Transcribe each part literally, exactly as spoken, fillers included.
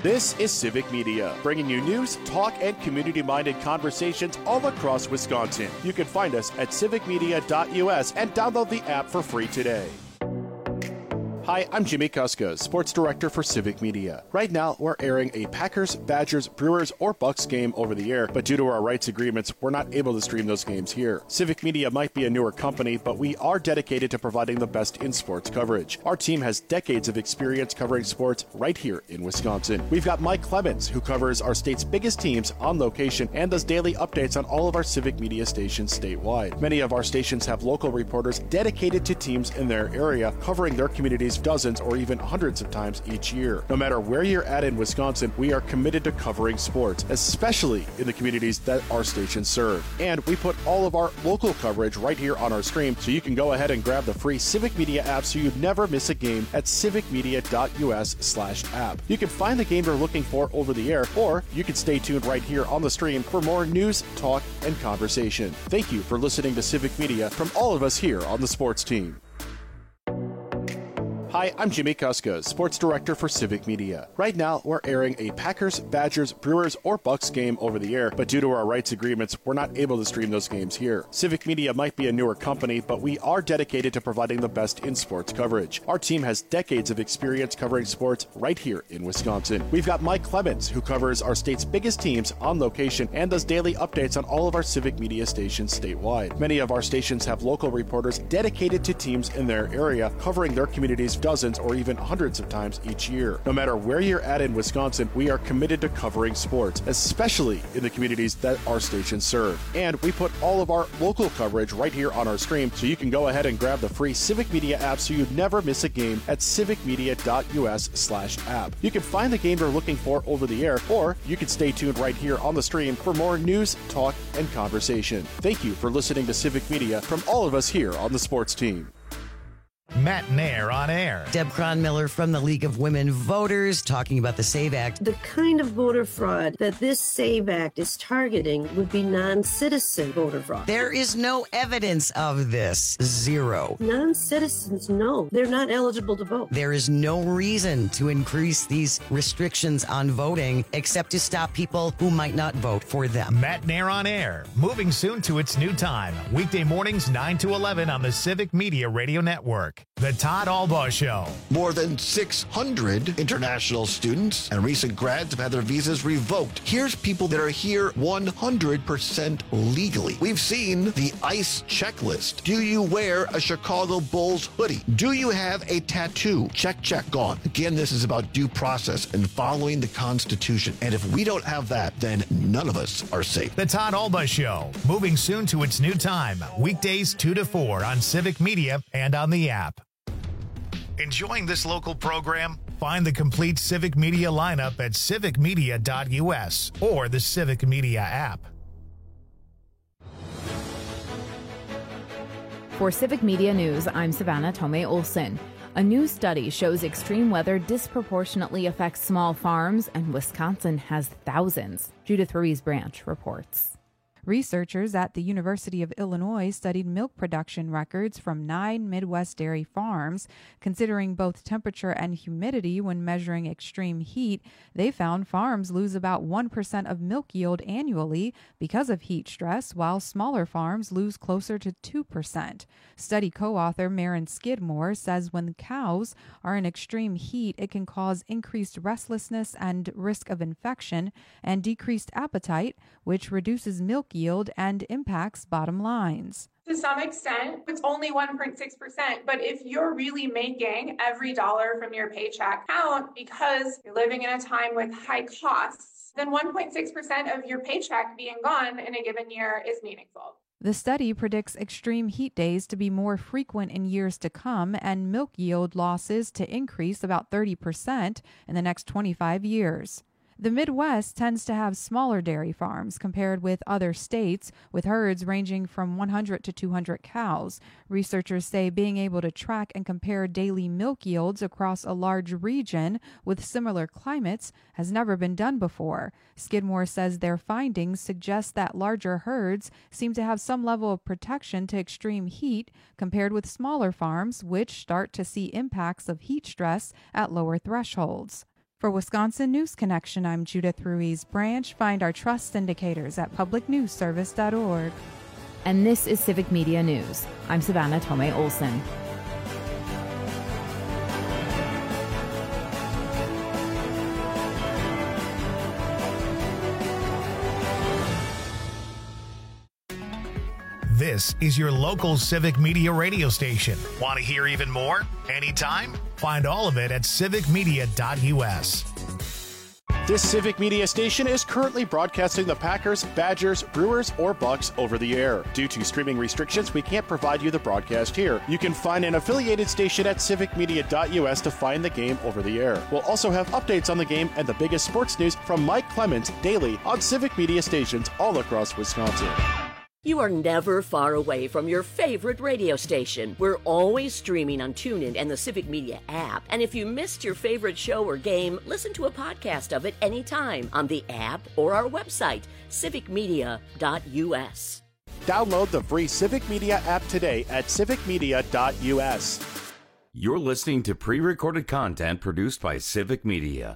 This is Civic Media, bringing you news, talk, and community-minded conversations all across Wisconsin. You can find us at civic media dot U S and download the app for free today. Hi, I'm Jimmy Kuska, Sports Director for Civic Media. Right now, we're airing a Packers, Badgers, Brewers, or Bucks game over the air, but due to our rights agreements, we're not able to stream those games here. Civic Media might be a newer company, but we are dedicated to providing the best in sports coverage. Our team has decades of experience covering sports right here in Wisconsin. We've got Mike Clemens, who covers our state's biggest teams on location and does daily updates on all of our Civic Media stations statewide. Many of our stations have local reporters dedicated to teams in their area, covering their communities dozens or even hundreds of times each year. No matter where you're at in Wisconsin, we are committed to covering sports, especially in the communities that our stations serve. And we put all of our local coverage right here on our stream, so you can go ahead and grab the free Civic Media app so you never miss a game at civic media dot U S slash app. You can find the game you're looking for over the air, or you can stay tuned right here on the stream for more news, talk, and conversation. Thank you for listening to Civic Media from all of us here on the sports team. Hi, I'm Jimmy Kuska, Sports Director for Civic Media. Right now, we're airing a Packers, Badgers, Brewers, or Bucks game over the air, but due to our rights agreements, we're not able to stream those games here. Civic Media might be a newer company, but we are dedicated to providing the best in sports coverage. Our team has decades of experience covering sports right here in Wisconsin. We've got Mike Clemens, who covers our state's biggest teams on location and does daily updates on all of our Civic Media stations statewide. Many of our stations have local reporters dedicated to teams in their area, covering their communities dozens or even hundreds of times each year. No matter where you're at in Wisconsin, we are committed to covering sports, especially in the communities that our stations serve. And we put all of our local coverage right here on our stream, so you can go ahead and grab the free Civic Media app so you never miss a game at civic media dot U S slash app. You can find the game you're looking for over the air, or you can stay tuned right here on the stream for more news, talk, and conversation. Thank you for listening to Civic Media from all of us here on the sports team. Matt Nair on air. Deb Cronmiller from the League of Women Voters talking about the SAVE Act. The kind of voter fraud that this SAVE Act is targeting would be non-citizen voter fraud. There is no evidence of this. Zero. Non-citizens, no. They're not eligible to vote. There is no reason to increase these restrictions on voting except to stop people who might not vote for them. Matt Nair on air. Moving soon to its new time. Weekday mornings nine to eleven on the Civic Media Radio Network. The Todd Albaugh Show. More than six hundred international students and recent grads have had their visas revoked. Here's people that are here one hundred percent legally. We've seen the ICE checklist. Do you wear a Chicago Bulls hoodie? Do you have a tattoo? Check, check, gone. Again, this is about due process and following the Constitution. And if we don't have that, then none of us are safe. The Todd Albaugh Show. Moving soon to its new time. Weekdays two to four on Civic Media and on the app. Enjoying this local program? Find the complete Civic Media lineup at civic media dot U S or the Civic Media app. For Civic Media News, I'm Savannah Tomei Olson. A new study shows extreme weather disproportionately affects small farms, and Wisconsin has thousands. Judith Ruiz Branch reports. Researchers at the University of Illinois studied milk production records from nine Midwest dairy farms. Considering both temperature and humidity when measuring extreme heat, they found farms lose about one percent of milk yield annually because of heat stress, while smaller farms lose closer to two percent. Study co-author Maren Skidmore says when cows are in extreme heat, it can cause increased restlessness and risk of infection and decreased appetite, which reduces milk yield and impacts bottom lines. To some extent, it's only one point six percent, but if you're really making every dollar from your paycheck count because you're living in a time with high costs, then one point six percent of your paycheck being gone in a given year is meaningful. The study predicts extreme heat days to be more frequent in years to come and milk yield losses to increase about thirty percent in the next twenty-five years. The Midwest tends to have smaller dairy farms compared with other states, with herds ranging from one hundred to two hundred cows. Researchers say being able to track and compare daily milk yields across a large region with similar climates has never been done before. Skidmore says their findings suggest that larger herds seem to have some level of protection to extreme heat compared with smaller farms, which start to see impacts of heat stress at lower thresholds. For Wisconsin News Connection, I'm Judith Ruiz Branch. Find our trust indicators at public news service dot org. And this is Civic Media News. I'm Savannah Tomei Olson. This is your local Civic Media radio station. Want to hear even more? Anytime? Find all of it at civic media dot u s. This Civic Media station is currently broadcasting the Packers, Badgers, Brewers, or Bucks over the air. Due to streaming restrictions, we can't provide you the broadcast here. You can find an affiliated station at civic media dot u s to find the game over the air. We'll also have updates on the game and the biggest sports news from Mike Clemens daily on Civic Media stations all across Wisconsin. You are never far away from your favorite radio station. We're always streaming on TuneIn and the Civic Media app. And if you missed your favorite show or game, listen to a podcast of it anytime on the app or our website, civic media dot u s. Download the free Civic Media app today at civic media dot u s. You're listening to pre-recorded content produced by Civic Media.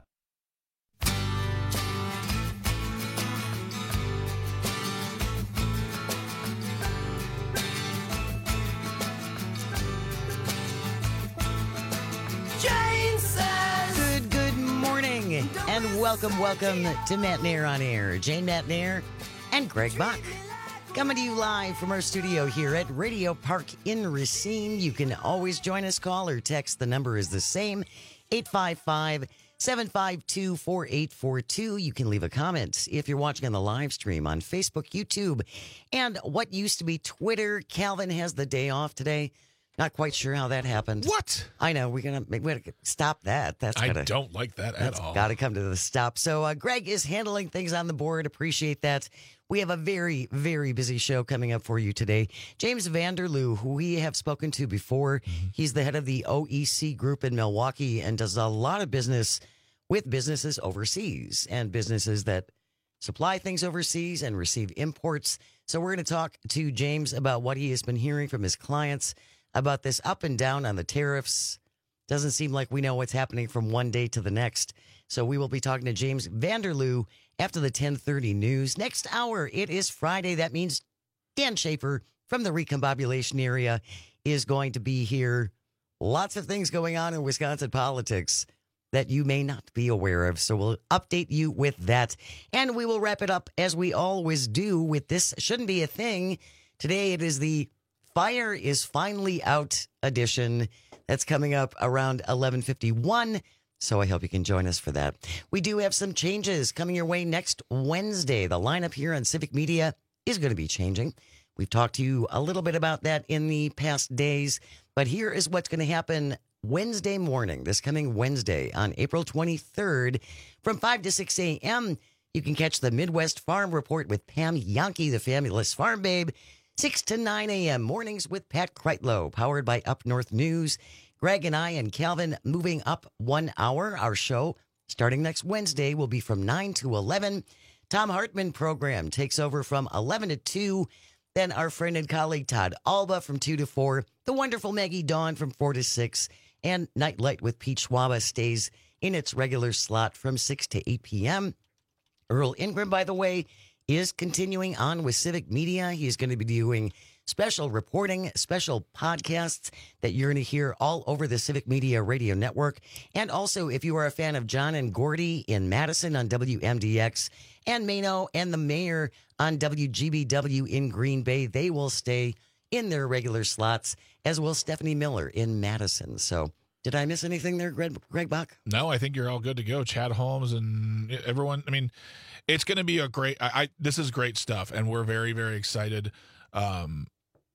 Good, good morning, and welcome, welcome to Matt Nair on Air. Jane Matt Nair and Greg Bach. Coming to you live from our studio here at Radio Park in Racine. You can always join us, call or text. The number is the same, eight five five, seven five two, four eight four two. You can leave a comment if you're watching on the live stream on Facebook, YouTube, and what used to be Twitter. Calvin has the day off today. Not quite sure how that happened. What? I know. We're going we to stop that. That's I gotta, don't like that at all. Got to come to the stop. So uh, Greg is handling things on the board. Appreciate that. We have a very, very busy show coming up for you today. James Vanderloo, who we have spoken to before, mm-hmm. he's the head of the O E C group in Milwaukee and does a lot of business with businesses overseas and businesses that supply things overseas and receive imports. So we're going to talk to James about what he has been hearing from his clients about this up and down on the tariffs. Doesn't seem like we know what's happening from one day to the next. So we will be talking to James Vanderloo after the ten thirty news. Next hour, it is Friday. That means Dan Schaefer from the Recombobulation area is going to be here. Lots of things going on in Wisconsin politics that you may not be aware of. So we'll update you with that. And we will wrap it up as we always do with This Shouldn't Be a Thing. Today it is the Fire is Finally Out edition. That's coming up around eleven fifty-one. So I hope you can join us for that. We do have some changes coming your way next Wednesday. The lineup here on Civic Media is going to be changing. We've talked to you a little bit about that in the past days, but here is what's going to happen Wednesday morning, this coming Wednesday on April twenty-third from five to six a.m. You can catch the Midwest Farm Report with Pam Yankee, the fabulous farm babe. six to nine a.m. mornings with Pat Kreitlow, powered by Up North News. Greg and I and Calvin moving up one hour. Our show starting next Wednesday will be from nine to eleven. Tom Hartman program takes over from eleven to two. Then our friend and colleague Todd Alba from two to four. The wonderful Maggie Dawn from four to six. And Nightlight with Pete Schwaba stays in its regular slot from six to eight p.m. Earl Ingram, by the way, is continuing on with Civic Media. He's going to be doing special reporting, special podcasts that you're going to hear all over the Civic Media Radio Network. And also, if you are a fan of John and Gordy in Madison on W M D X and Mano and the Mayor on W G B W in Green Bay, they will stay in their regular slots, as will Stephanie Miller in Madison. So did I miss anything there, Greg, Greg Bach? No, I think you're all good to go. Chad Holmes and everyone. I mean, it's going to be a great, I, I this is great stuff, and we're very, very excited um,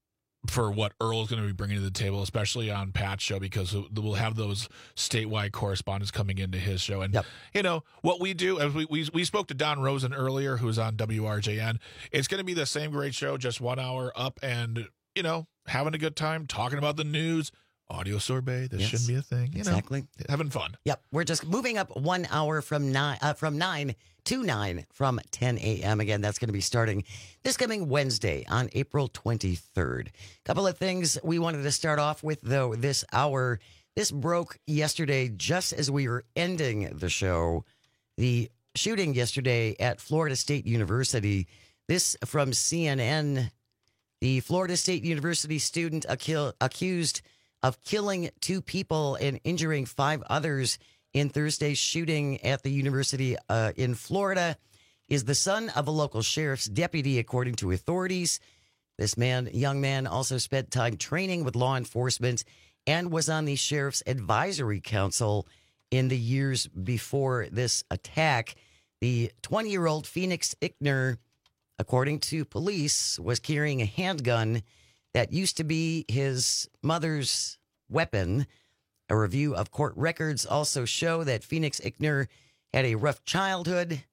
for what Earl is going to be bringing to the table, especially on Pat's show, because we'll have those statewide correspondents coming into his show. And, yep. you know, what we do, as we, we, we spoke to Don Rosen earlier, who's on W R J N. It's going to be the same great show, just one hour up and, you know, having a good time, talking about the news. Audio sorbet. This yes, shouldn't be a thing. You exactly. know, having fun. Yep. We're just moving up one hour from nine, uh, from nine to nine from ten a.m. Again, that's going to be starting this coming Wednesday on April twenty-third. Couple of things we wanted to start off with, though, this hour. This broke yesterday just as we were ending the show. The shooting yesterday at Florida State University. This from C N N. The Florida State University student accu- accused of killing two people and injuring five others in Thursday's shooting at the university uh, in Florida is the son of a local sheriff's deputy, according to authorities. This man, young man, also spent time training with law enforcement and was on the Sheriff's Advisory Council in the years before this attack. The twenty-year-old Phoenix Ickner, according to police, was carrying a handgun that used to be his mother's weapon. A review of court records also show that Phoenix Ickner had a rough childhood.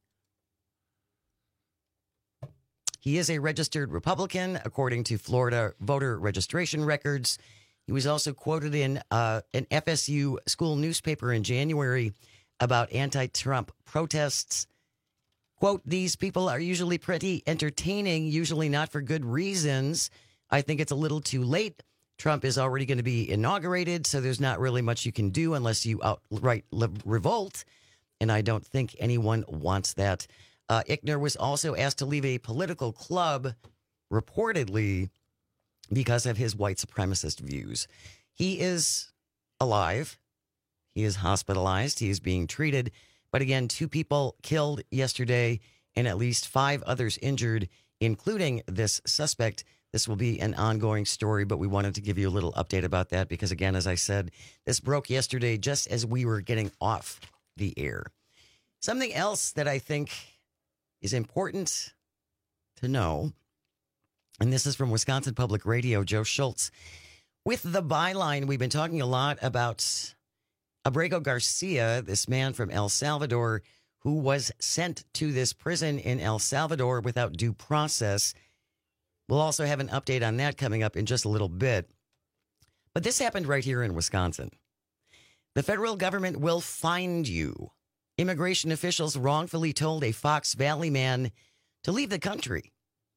He is a registered Republican, according to Florida voter registration records. He was also quoted in uh, an F S U school newspaper in January about anti-Trump protests. Quote, "These people are usually pretty entertaining, usually not for good reasons. I think it's a little too late. Trump is already going to be inaugurated, so there's not really much you can do unless you outright revolt. And I don't think anyone wants that." Uh, Ickner was also asked to leave a political club, reportedly, because of his white supremacist views. He is alive. He is hospitalized. He is being treated. But again, two people killed yesterday and at least five others injured, including this suspect. This will be an ongoing story, but we wanted to give you a little update about that because, again, as I said, this broke yesterday just as we were getting off the air. Something else that I think is important to know, and this is from Wisconsin Public Radio, Joe Schultz. With the byline, we've been talking a lot about Abrego Garcia, this man from El Salvador who was sent to this prison in El Salvador without due process. We'll also have an update on that coming up in just a little bit. But this happened right here in Wisconsin. The federal government will find you. Immigration officials wrongfully told a Fox Valley man to leave the country.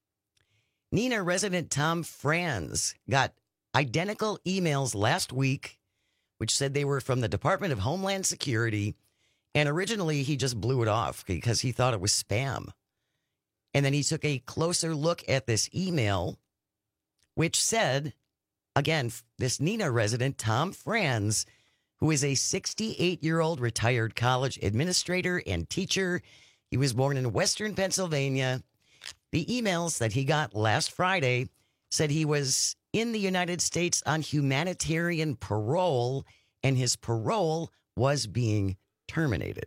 Neenah resident Tom Franz got identical emails last week, which said they were from the Department of Homeland Security. And originally he just blew it off because he thought it was spam. And then he took a closer look at this email, which said, again, this Neenah resident, Tom Franz, who is a sixty-eight-year-old retired college administrator and teacher. He was born in Western Pennsylvania. The emails that he got last Friday said he was in the United States on humanitarian parole, and his parole was being terminated.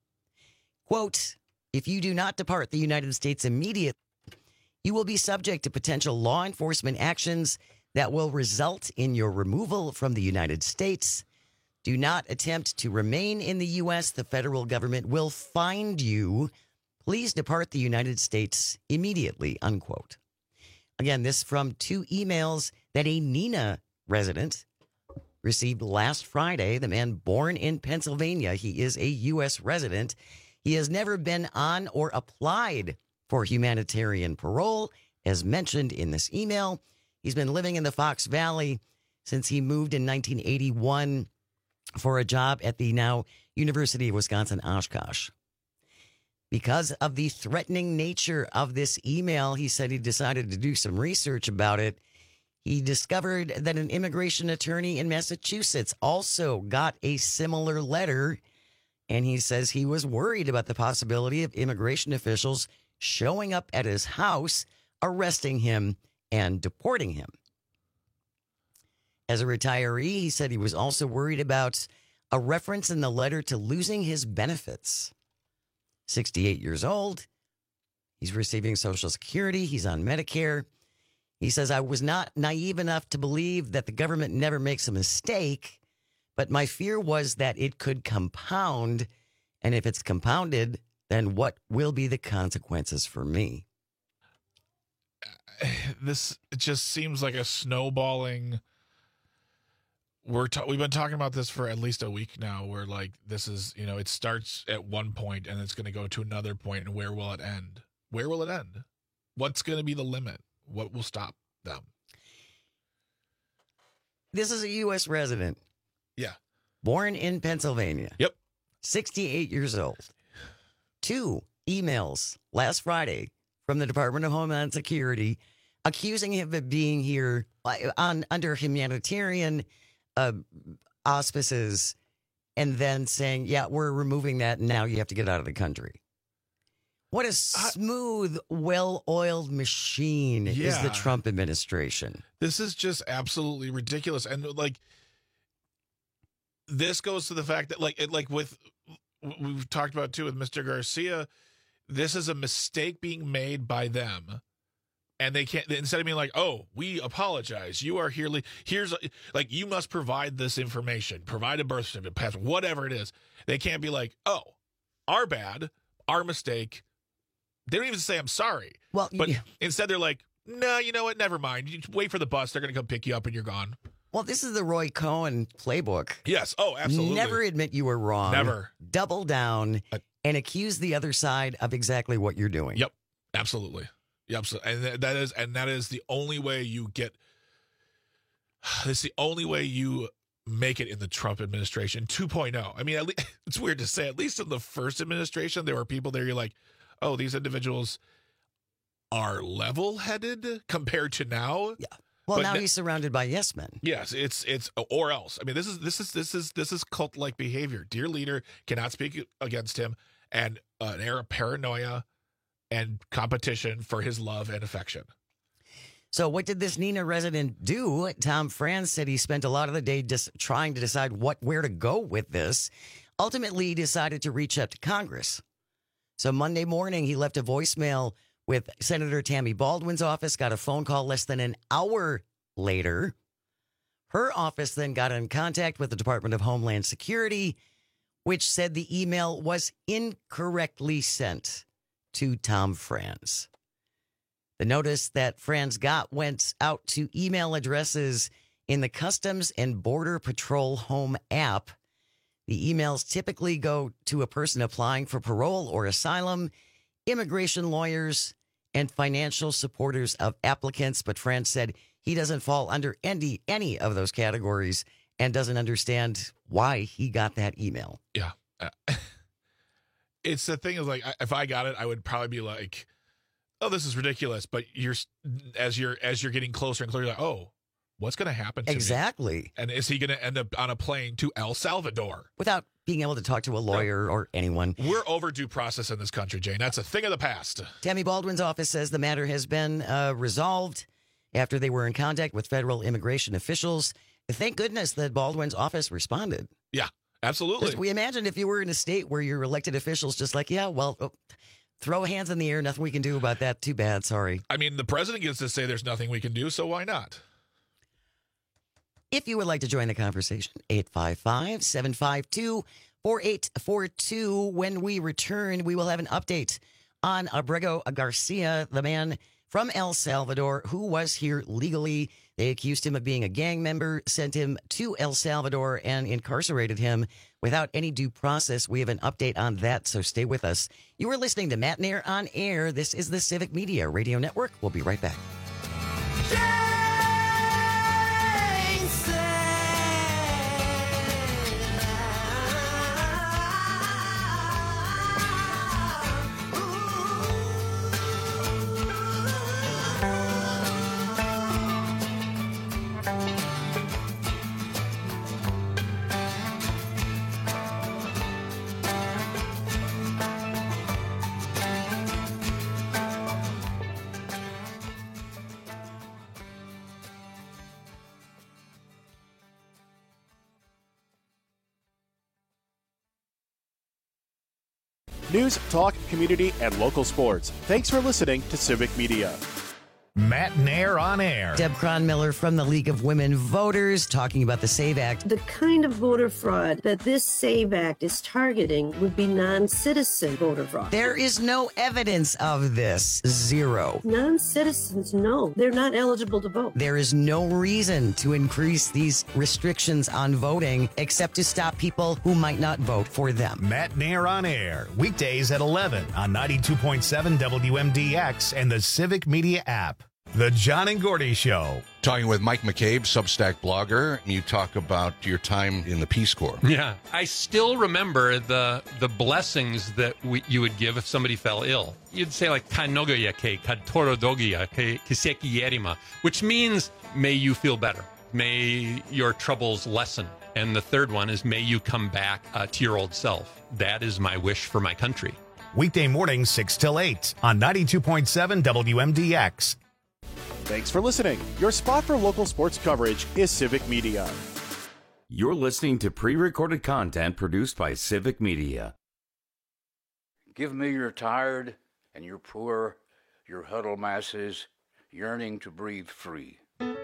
Quote, "If you do not depart the United States immediately, you will be subject to potential law enforcement actions that will result in your removal from the United States. Do not attempt to remain in the U S. The federal government will find you. Please depart the United States immediately," unquote. Again, this from two emails that a Neenah resident received last Friday. The man born in Pennsylvania. He is a U S resident. He has never been on or applied for humanitarian parole, as mentioned in this email. He's been living in the Fox Valley since he moved in nineteen eighty-one for a job at the now University of Wisconsin-Oshkosh. Because of the threatening nature of this email, he said he decided to do some research about it. He discovered that an immigration attorney in Massachusetts also got a similar letter, and he says he was worried about the possibility of immigration officials showing up at his house, arresting him, and deporting him. As a retiree, he said he was also worried about a reference in the letter to losing his benefits. sixty-eight years old. He's receiving Social Security. He's on Medicare. He says, "I was not naive enough to believe that the government never makes a mistake, but my fear was that it could compound. And if it's compounded, then what will be the consequences for me?" This it just seems like a snowballing. We're ta- we've been talking about this for at least a week now, where like this is, you know, it starts at one point and it's going to go to another point, and where will it end? Where will it end? What's going to be the limit? What will stop them? This is a U S resident. Yeah. born in Pennsylvania. Yep. sixty-eight years old. Two emails last Friday from the Department of Homeland Security accusing him of being here on under humanitarian uh, auspices, and then saying, yeah, we're removing that, and now you have to get out of the country. What a smooth, well-oiled machine yeah. is the Trump administration. This is just absolutely ridiculous. And, like, this goes to the fact that, like, it, like with, we've talked about, too, with Mister Garcia, this is a mistake being made by them. And they can't, instead of being like, oh, we apologize. You are here. Here's, a, like, you must provide this information, provide a birth certificate, passport, whatever it is. They can't be like, oh, our bad, our mistake. They don't even say, I'm sorry. Well, but yeah. instead they're like, no, you know what? Never mind. You wait for the bus. They're going to come pick you up and you're gone. Well, this is the Roy Cohn playbook. Yes. Oh, absolutely. Never admit you were wrong. Never. Double down Uh, and accuse the other side of exactly what you're doing. Yep. Absolutely. Yep. So, and that is, and that is the only way you get, it's the only way you make it in the Trump administration two point oh. I mean, at least, it's weird to say, at least in the first administration, there were people there you're like, oh, these individuals are level-headed compared to now. Yeah. Well, but now ne- he's surrounded by yes men. Yes, it's it's or else. I mean, this is this is this is this is cult-like behavior. Dear leader cannot speak against him, and uh, an air of paranoia and competition for his love and affection. So what did this Neenah resident do? Tom Franz said he spent a lot of the day just trying to decide what where to go with this. Ultimately, he decided to reach out to Congress. So Monday morning, he left a voicemail with Senator Tammy Baldwin's office, got a phone call less than an hour later. Her office then got in contact with the Department of Homeland Security, which said the email was incorrectly sent to Tom Franz. The notice that Franz got went out to email addresses in the Customs and Border Patrol Home app. The emails typically go to a person applying for parole or asylum, immigration lawyers, and financial supporters of applicants. But Franz said he doesn't fall under any, any of those categories and doesn't understand why he got that email. Yeah. Uh, it's the thing is, like, if I got it, I would probably be like, oh, this is ridiculous. But you're as you're as you're getting closer and closer, you're like, oh, what's going to happen to exactly. me? And is he going to end up on a plane to El Salvador? Without being able to talk to a lawyer or anyone. We're overdue process in this country, Jane. That's a thing of the past. Tammy Baldwin's office says the matter has been uh, resolved after they were in contact with federal immigration officials. Thank goodness that Baldwin's office responded. Yeah, absolutely. We imagine if you were in a state where your elected officials just like, yeah, well, oh, throw hands in the air. Nothing we can do about that. Too bad. Sorry. I mean, the president gets to say there's nothing we can do, so why not? If you would like to join the conversation, eight five five, seven five two, four eight four two. When we return, we will have an update on Abrego Garcia, the man from El Salvador who was here legally. They accused him of being a gang member, sent him to El Salvador, and incarcerated him without any due process. We have an update on that, so stay with us. You are listening to Matt Nair on Air. This is the Civic Media Radio Network. We'll be right back. News, talk, community, and local sports. Thanks for listening to Civic Media. Matt Nair on Air. Deb Cronmiller from the League of Women Voters talking about the SAVE Act. The kind of voter fraud that this SAVE Act is targeting would be non-citizen voter fraud. There is no evidence of this. Zero. Non-citizens, no. They're not eligible to vote. There is no reason to increase these restrictions on voting except to stop people who might not vote for them. Matt Nair on Air. Weekdays at eleven on ninety-two point seven W M D X and the Civic Media app. The John and Gordy Show. Talking with Mike McCabe, Substack blogger. You talk about your time in the Peace Corps. Yeah. I still remember the the blessings that we, you would give if somebody fell ill. You'd say like, Kanogoya ke katorodogia ke kiseki yerima, which means, may you feel better. May your troubles lessen. And the third one is, may you come back uh, to your old self. That is my wish for my country. Weekday mornings, six till eight on ninety-two point seven W M D X. Thanks for listening. Your spot for local sports coverage is Civic Media. You're listening to pre-recorded content produced by Civic Media. Give me your tired and your poor, your huddled masses yearning to breathe free.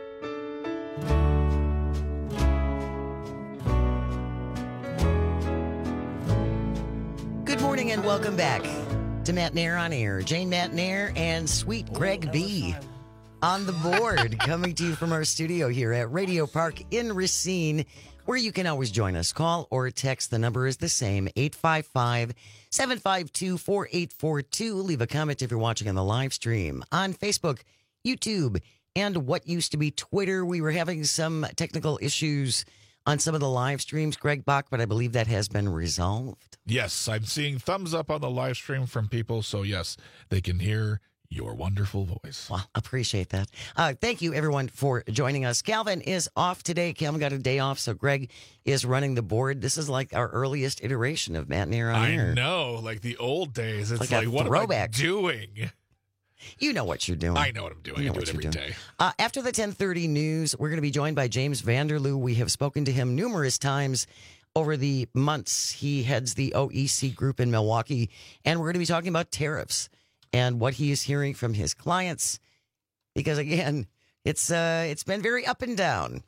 Good morning and welcome back to Matt Nair on Air. Jane Matt Nair and Sweet Greg B. on the board, coming to you from our studio here at Radio Park in Racine, where you can always join us. Call or text. The number is the same, eight five five, seven five two, four eight four two. Leave a comment if you're watching on the live stream on Facebook, YouTube, and what used to be Twitter. We were having some technical issues on some of the live streams, Greg Bach, but I believe that has been resolved. Yes, I'm seeing thumbs up on the live stream from people, so yes, they can hear your wonderful voice. Well, appreciate that. Uh, thank you, everyone, for joining us. Calvin is off today. Calvin got a day off, so Greg is running the board. This is like our earliest iteration of Matt Nair on Air. I know, like the old days. It's like, like, a what throwback. am I doing? You know what you're doing. I know what I'm doing. You know I do what it every you're doing. day. Uh, after the ten thirty news, we're going to be joined by James Vanderloo. We have spoken to him numerous times over the months. He heads the O E C group in Milwaukee, and we're going to be talking about tariffs and what he is hearing from his clients, because again, it's uh, it's been very up and down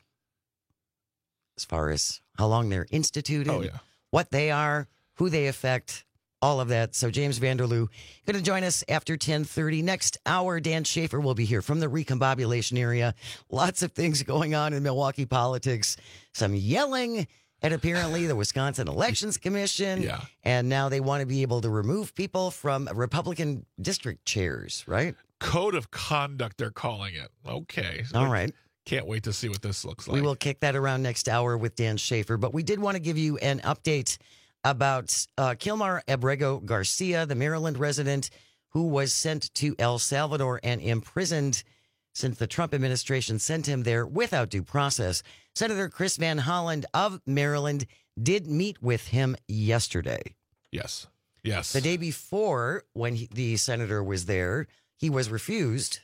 as far as how long they're instituted, Oh, yeah. what they are, who they affect, all of that. So James Vanderloo going to join us after ten thirty. Next hour, Dan Schaefer will be here from the recombobulation area. Lots of things going on in Milwaukee politics. Some yelling at apparently the Wisconsin Elections Commission. Yeah. And now they want to be able to remove people from Republican district chairs, right? Code of conduct, they're calling it. Okay. All right. Can't wait to see what this looks like. We will kick that around next hour with Dan Schaefer. But we did want to give you an update about uh, Kilmar Abrego Garcia, the Maryland resident who was sent to El Salvador and imprisoned since the Trump administration sent him there without due process. Senator Chris Van Hollen of Maryland did meet with him yesterday. Yes. Yes. The day before, when he, the senator was there, he was refused.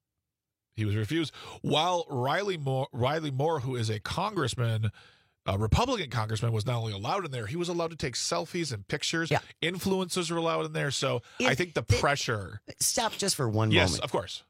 He was refused. While Riley Moore, Riley Moore, who is a congressman, a Republican congressman, was not only allowed in there, he was allowed to take selfies and pictures. Yeah. Influencers were allowed in there. So It- I think the it- pressure. Stop just for one Yes, moment. of course.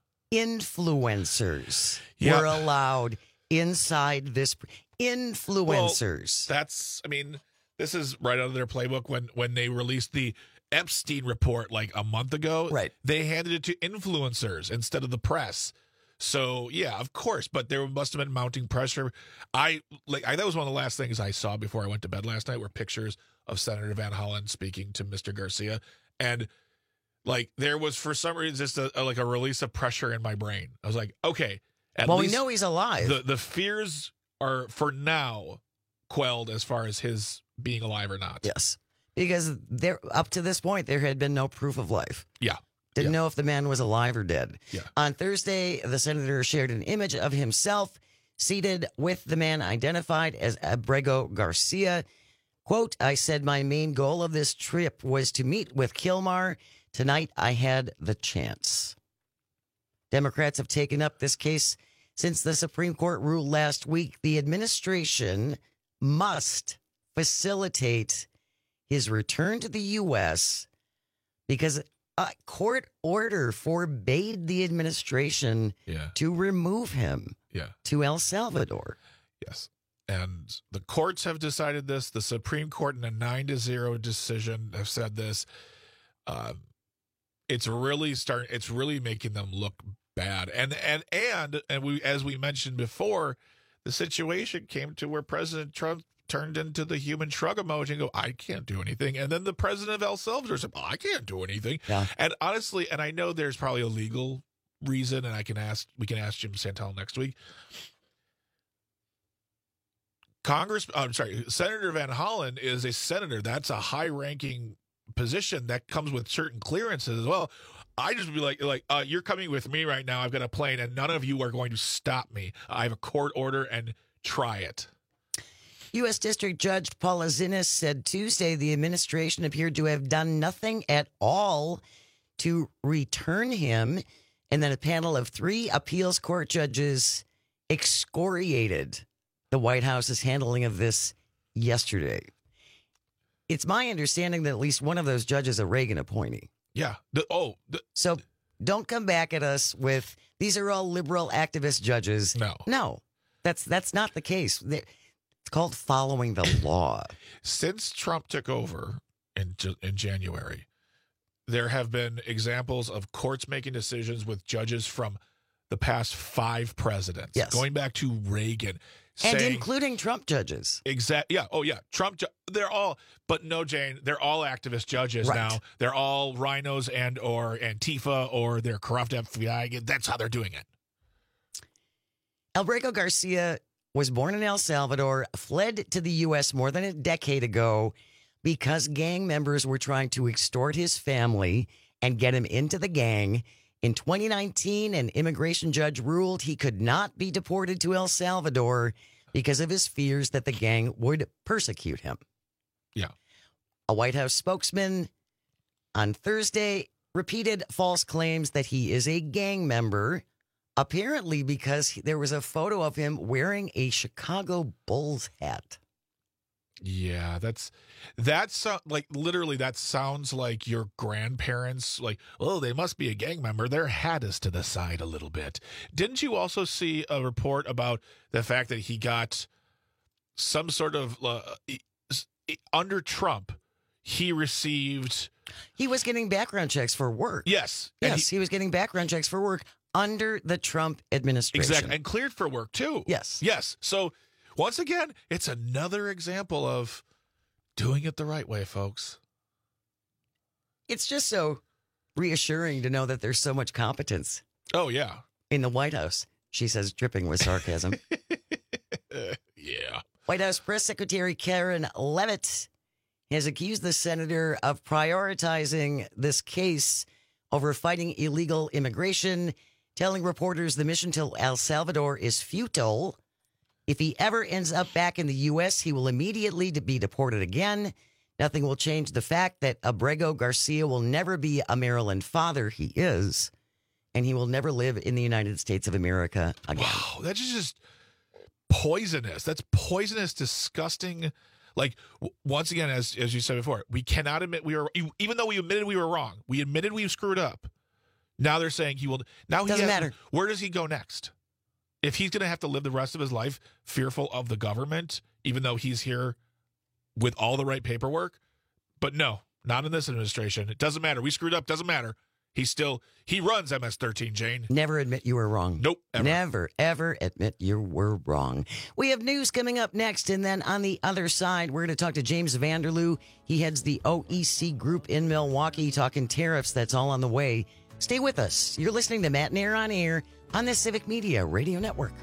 Influencers Yeah. were allowed inside this. Influencers. Well, that's, I mean, this is right out of their playbook. When when they released the Epstein report like a month ago, Right. they handed it to influencers instead of the press. So yeah, of course, but there must have been mounting pressure. I like I, that was one of the last things I saw before I went to bed last night were pictures of Senator Van Hollen speaking to Mister Garcia, and like there was for some reason just a, a like a release of pressure in my brain. I was like, okay, at well, least we know he's alive. the the fears are for now quelled as far as his being alive or not. Yes, because there up to this point there had been no proof of life. Yeah. Didn't Yeah. know if the man was alive or dead. Yeah. On Thursday, the senator shared an image of himself seated with the man identified as Abrego Garcia. Quote, I said my main goal of this trip was to meet with Kilmar. Tonight, I had the chance. Democrats have taken up this case since the Supreme Court ruled last week. The administration must facilitate his return to the U S because a court order forbade the administration Yeah. to remove him Yeah. to El Salvador. Yes. And the courts have decided this. The Supreme Court in a nine to zero decision have said this. Um, it's really start. It's really making them look bad. And and and and we, as we mentioned before, the situation came to where President Trump turned into the human shrug emoji and go, I can't do anything. And then the president of El Salvador said, well, I can't do anything. Yeah. And honestly, and I know there's probably a legal reason, and I can ask, we can ask Jim Santel next week. Congress, oh, I'm sorry, Senator Van Hollen is a senator. That's a high-ranking position that comes with certain clearances as well. I just would be like, like uh, you're coming with me right now. I've got a plane, and none of you are going to stop me. I have a court order, and try it. U S. District Judge Paula Zinnes said Tuesday the administration appeared to have done nothing at all to return him, and then a panel of three appeals court judges excoriated the White House's handling of this yesterday. It's my understanding that at least one of those judges is a Reagan appointee. Yeah. The, oh. The, so don't come back at us with, these are all liberal activist judges. No. No, that's that's not the case. It's called following the law. Since Trump took over in in January, there have been examples of courts making decisions with judges from the past five presidents. Yes. Going back to Reagan. And saying, including Trump judges. Exact. Yeah. Oh, yeah. Trump. Ju- they're all, but no, Jane. They're all activist judges Right. now. They're all rhinos and or Antifa or they're corrupt F B I. That's how they're doing it. Albrego Garcia was born in El Salvador, fled to the U S more than a decade ago because gang members were trying to extort his family and get him into the gang. In twenty nineteen, an immigration judge ruled he could not be deported to El Salvador because of his fears that the gang would persecute him. Yeah. A White House spokesman on Thursday repeated false claims that he is a gang member, apparently because there was a photo of him wearing a Chicago Bulls hat. Yeah, that's that's uh, like literally that sounds like your grandparents. Like, oh, they must be a gang member. Their hat is to the side a little bit. Didn't you also see a report about the fact that he got some sort of uh, under Trump? He received. He was getting background checks for work. Yes, yes, he, he was getting background checks for work under the Trump administration. Exactly, and cleared for work too. Yes, yes. So. Once again, it's another example of doing it the right way, folks. It's just so reassuring to know that there's so much competence. Oh, yeah. In the White House, she says, dripping with sarcasm. Yeah. White House Press Secretary Karen Leavitt has accused the senator of prioritizing this case over fighting illegal immigration, telling reporters the mission to El Salvador is futile. If he ever ends up back in the U S, he will immediately be deported again. Nothing will change the fact that Albrego Garcia will never be a Maryland father. He is. And he will never live in the United States of America again. Wow, that's just poisonous. That's poisonous, disgusting. Like, w- once again, as as you said before, we cannot admit we were, even though we admitted we were wrong, we admitted we screwed up. Now they're saying he will. Now he Doesn't has, matter. Where does he go next? If he's going to have to live the rest of his life fearful of the government, even though he's here with all the right paperwork. But no, not in this administration. It doesn't matter. We screwed up. Doesn't matter. He still, he runs M S thirteen, Jane. Never admit you were wrong. Nope. Ever. Never, ever admit you were wrong. We have news coming up next. And then on the other side, we're going to talk to James Vanderloo. He heads the O E C group in Milwaukee, talking tariffs. That's all on the way. Stay with us. You're listening to Matt and Air on Air on the Civic Media Radio Network.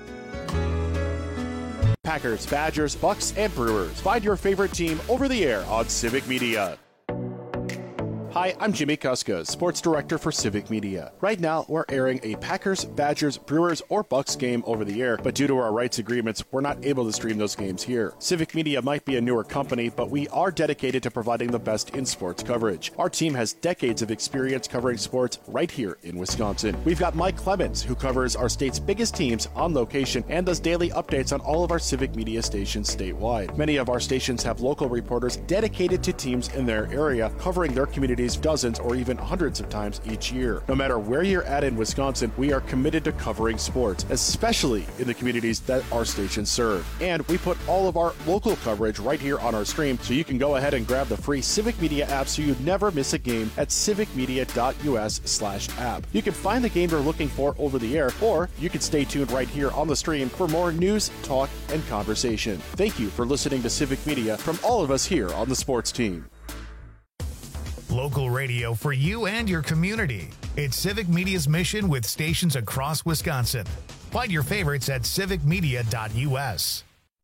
Packers, Badgers, Bucks, and Brewers. Find your favorite team over the air on Civic Media. Hi, I'm Jimmy Kuska, Sports Director for Civic Media. Right now, we're airing a Packers, Badgers, Brewers, or Bucks game over the air, but due to our rights agreements, we're not able to stream those games here. Civic Media might be a newer company, but we are dedicated to providing the best in sports coverage. Our team has decades of experience covering sports right here in Wisconsin. We've got Mike Clemens, who covers our state's biggest teams on location and does daily updates on all of our Civic Media stations statewide. Many of our stations have local reporters dedicated to teams in their area, covering their communities dozens or even hundreds of times each year. No matter where you're at in Wisconsin, we are committed to covering sports, especially in the communities that our stations serve. And we put all of our local coverage right here on our stream, so you can go ahead and grab the free Civic Media app so you never miss a game at civicmedia.us slash app. You can find the game you're looking for over the air, or you can stay tuned right here on the stream for more news, talk, and conversation. Thank you for listening to Civic Media from all of us here on the sports team. Local radio for you and your community. It's Civic Media's mission with stations across Wisconsin. Find your favorites at civic media dot u s.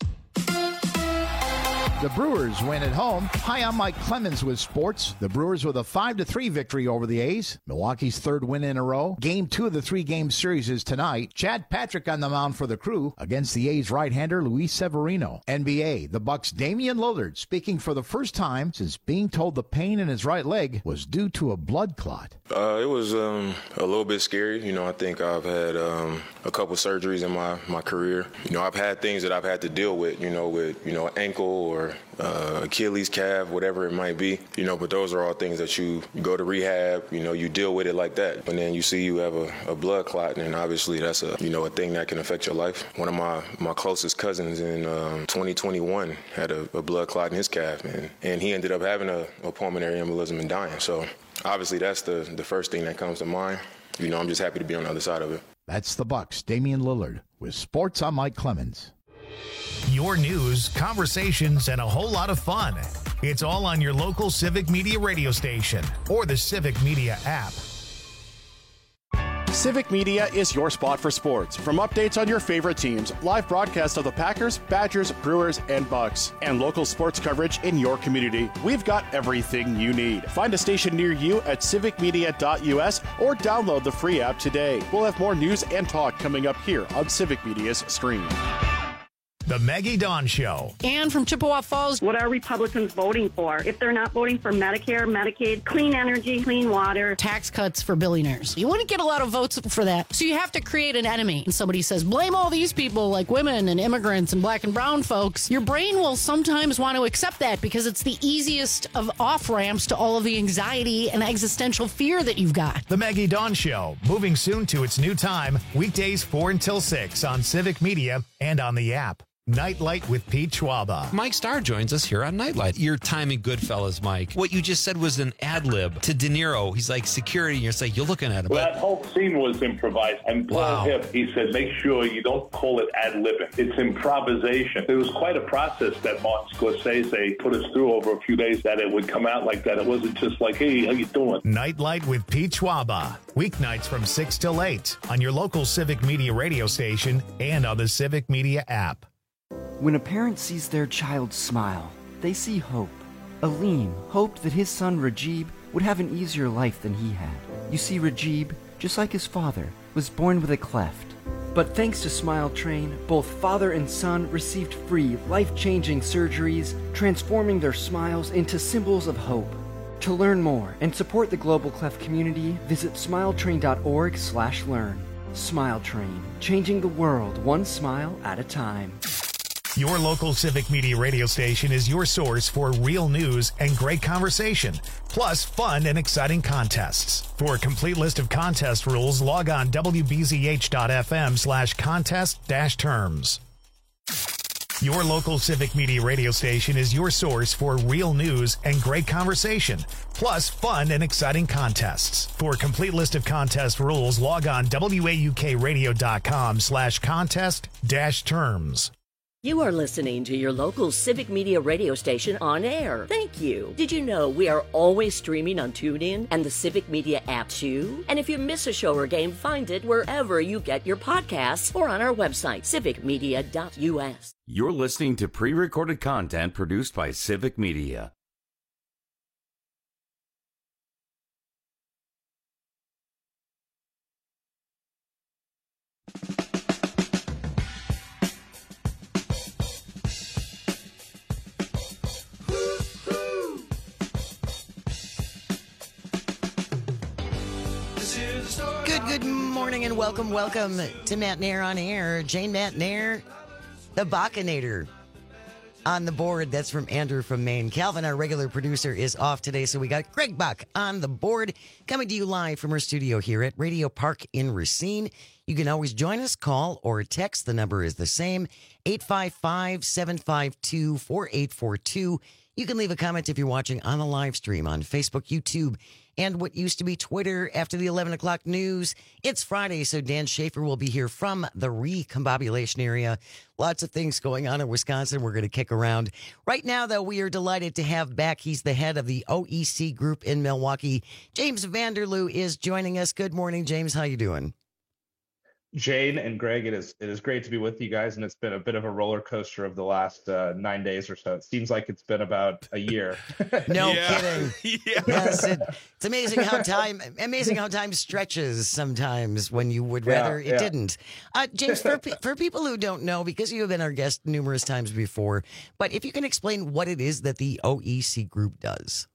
The Brewers win at home. Hi, I'm Mike Clemens with sports. The Brewers with a five to three victory over the A's. Milwaukee's third win in a row. Game two of the three-game series is tonight. Chad Patrick on the mound for the Crew against the A's right-hander Luis Severino. N B A, the Bucks' Damian Lillard speaking for the first time since being told the pain in his right leg was due to a blood clot. Uh, it was um, a little bit scary. You know, I think I've had um, a couple surgeries in my, my career. You know, I've had things that I've had to deal with, you know, with, you know, ankle or uh, Achilles, calf, whatever it might be. You know, but those are all things that you, you go to rehab, you know, you deal with it like that. And then you see you have a, a blood clot, and obviously that's a, you know, a thing that can affect your life. One of my, my closest cousins in um, twenty twenty-one had a, a blood clot in his calf, and, and he ended up having a, a pulmonary embolism and dying. So obviously that's the, the first thing that comes to mind. You know, I'm just happy to be on the other side of it. That's the Bucks' Damian Lillard with sports. I'm Mike Clemens. Your news, conversations, and a whole lot of fun. It's all on your local Civic Media radio station or the Civic Media app. Civic Media is your spot for sports. From updates on your favorite teams, live broadcasts of the Packers, Badgers, Brewers, and Bucks, and local sports coverage in your community, we've got everything you need. Find a station near you at civic media dot u s or download the free app today. We'll have more news and talk coming up here on Civic Media's stream. The Maggie Dawn Show. And from Chippewa Falls. What are Republicans voting for? If they're not voting for Medicare, Medicaid, clean energy, clean water. Tax cuts for billionaires. You wouldn't get a lot of votes for that. So you have to create an enemy. And somebody says, blame all these people like women and immigrants and black and brown folks. Your brain will sometimes want to accept that because it's the easiest of off-ramps to all of the anxiety and existential fear that you've got. The Maggie Dawn Show. Moving soon to its new time. Weekdays four until six on Civic Media and on the app. Nightlight with Pete Schwaba. Mike Starr joins us here on Nightlight. Your time in Goodfellas, Mike. What you just said was an ad lib to De Niro. He's like security, and you're like, you're looking at him. Well, that whole scene was improvised. And Paul Wow. Hip, he said, make sure you don't call it ad libbing. It's improvisation. It was quite a process that Martin Scorsese put us through over a few days, that it would come out like that. It wasn't just like, hey, how you doing? Nightlight with Pete Schwaba. Weeknights from six till eight on your local Civic Media radio station and on the Civic Media app. When a parent sees their child smile, they see hope. Aleem hoped that his son Rajib would have an easier life than he had. You see, Rajib, just like his father, was born with a cleft. But thanks to Smile Train, both father and son received free, life-changing surgeries, transforming their smiles into symbols of hope. To learn more and support the Global Cleft community, visit smiletrain.org slash learn. Smile Train, changing the world one smile at a time. Your local Civic Media radio station is your source for real news and great conversation, plus fun and exciting contests. For a complete list of contest rules, log on w b z h dot f m slash contest dash terms. Your local Civic Media radio station is your source for real news and great conversation, plus fun and exciting contests. For a complete list of contest rules, log on w a u k radio dot com slash contest dash terms. You are listening to your local Civic Media radio station on air. Thank you. Did you know we are always streaming on TuneIn and the Civic Media app too? And if you miss a show or game, find it wherever you get your podcasts or on our website, civic media dot u s. You're listening to pre-recorded content produced by Civic Media. Good, good morning and welcome, welcome to Matt Nair on Air. Jane Matt Nair, the Bacchinator on the board. That's from Andrew from Maine. Calvin, our regular producer, is off today, so we got Greg Buck on the board, coming to you live from our studio here at Radio Park in Racine. You can always join us, call or text. The number is the same, eight five five, seven five two, four eight four two. You can leave a comment if you're watching on the live stream on Facebook, YouTube, and what used to be Twitter after the eleven o'clock news. It's Friday, so Dan Schaefer will be here from the recombobulation area. Lots of things going on in Wisconsin. We're going to kick around. Right now, though, we are delighted to have back. He's the head of the O E C Group in Milwaukee. James Vanderloo is joining us. Good morning, James. How you doing? Jane and Greg, it is it is great to be with you guys, and it's been a bit of a roller coaster of the last uh, nine days or so. It seems like it's been about a year. No Yeah. kidding. Yeah. Yes, it, it's amazing how time amazing how time stretches sometimes when you would Yeah, rather it yeah. didn't. Uh, James, for pe- for people who don't know, because you have been our guest numerous times before, but if you can explain what it is that the O E C Group does.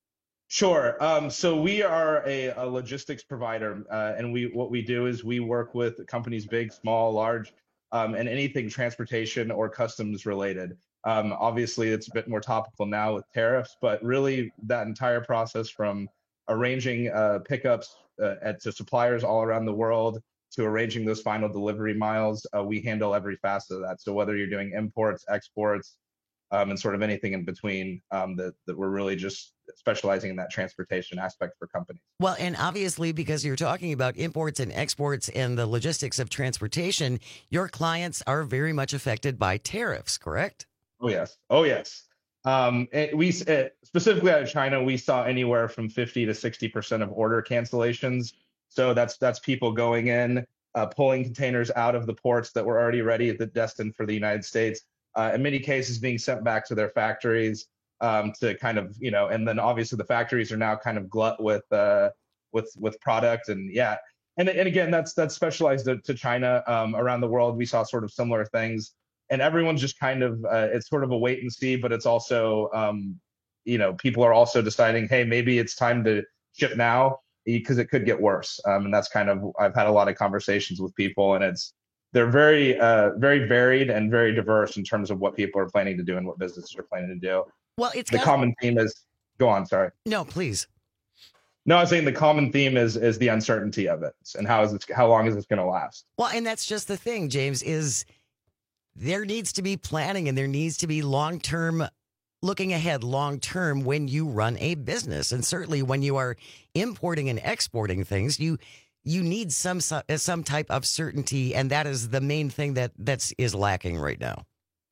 Sure. Um, so we are a, a logistics provider, uh, and we what we do is we work with companies big, small, large, um, and anything transportation or customs related. Um, obviously, it's a bit more topical now with tariffs, but really that entire process from arranging uh, pickups uh, at to suppliers all around the world to arranging those final delivery miles, uh, we handle every facet of that. So whether you're doing imports, exports, Um, and sort of anything in between, um, that, that we're really just specializing in that transportation aspect for companies. Well, and obviously, because you're talking about imports and exports and the logistics of transportation, your clients are very much affected by tariffs, correct? Oh, yes. Oh, yes. Um, it, we it, specifically out of China, we saw anywhere from fifty to sixty percent of order cancellations. So that's that's people going in, uh, pulling containers out of the ports that were already ready, that destined for the United States. Uh, in many cases being sent back to their factories um, to kind of, you know, and then obviously the factories are now kind of glut with uh, with with product. And yeah, and and again, that's that's specialized to, to China. Um, around the world, we saw sort of similar things, and everyone's just kind of, uh, it's sort of a wait and see, but it's also, um, you know, people are also deciding, hey, maybe it's time to ship now because it could get worse. Um, and that's kind of, I've had a lot of conversations with people, and it's, they're very, uh, very varied and very diverse in terms of what people are planning to do and what businesses are planning to do. Well, it's the got- common theme is. Go on, sorry. No, please. No, I was saying the common theme is is the uncertainty of it, and how is it? How long is this going to last? Well, and that's just the thing, James, is there needs to be planning and there needs to be long-term looking ahead long-term when you run a business. And certainly when you are importing and exporting things, you you need some some type of certainty, and that is the main thing that that's is lacking right now.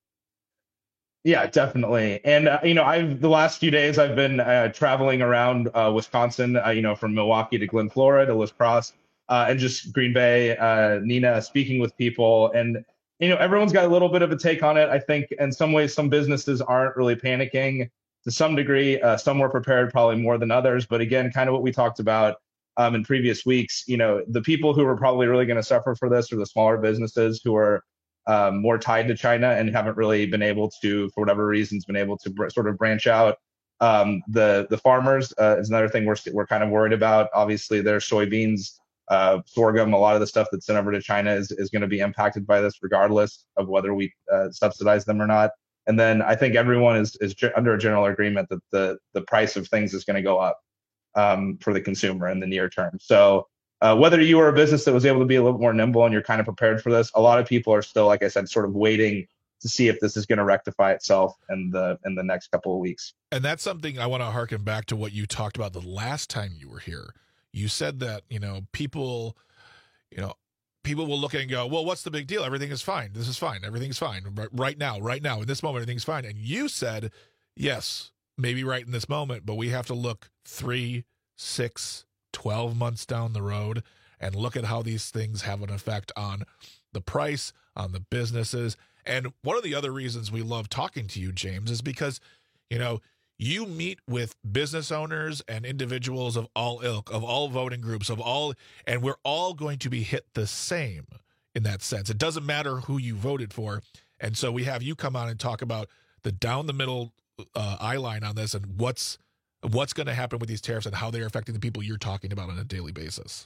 Yeah, definitely. And uh, you know, I've the last few days I've been uh, traveling around uh, Wisconsin, uh, you know, from Milwaukee to Glen Flora to Liz Cross, uh, and just Green Bay, uh, Nina, speaking with people, and you know, everyone's got a little bit of a take on it. I think in some ways, some businesses aren't really panicking to some degree. Uh, some were prepared, probably more than others. But again, kind of what we talked about um, in previous weeks. You know, the people who are probably really going to suffer for this are the smaller businesses who are um, more tied to China and haven't really been able to, for whatever reasons, been able to br- sort of branch out. Um, the the farmers uh, is another thing we're we're kind of worried about. Obviously, their soybeans, uh, sorghum, a lot of the stuff that's sent over to China is is going to be impacted by this, regardless of whether we uh, subsidize them or not. And then I think everyone is is ge- under a general agreement that the the price of things is going to go up um, for the consumer in the near term. So uh, whether you are a business that was able to be a little more nimble and you're kind of prepared for this, a lot of people are still, like I said, sort of waiting to see if this is going to rectify itself in the in the next couple of weeks. And that's something I want to harken back to what you talked about the last time you were here. You said that, you know, people, you know, people will look at it and go, well, what's the big deal? Everything is fine. This is fine. Everything's fine. Right now, right now, in this moment, everything's fine. And you said, yes, maybe right in this moment, but we have to look three, six, twelve months down the road and look at how these things have an effect on the price, on the businesses. And one of the other reasons we love talking to you, James, is because, you know, you meet with business owners and individuals of all ilk, of all voting groups, of all, and we're all going to be hit the same in that sense. It doesn't matter who you voted for. And so we have you come on and talk about the down the middle uh, eye line on this and what's what's going to happen with these tariffs and how they're affecting the people you're talking about on a daily basis.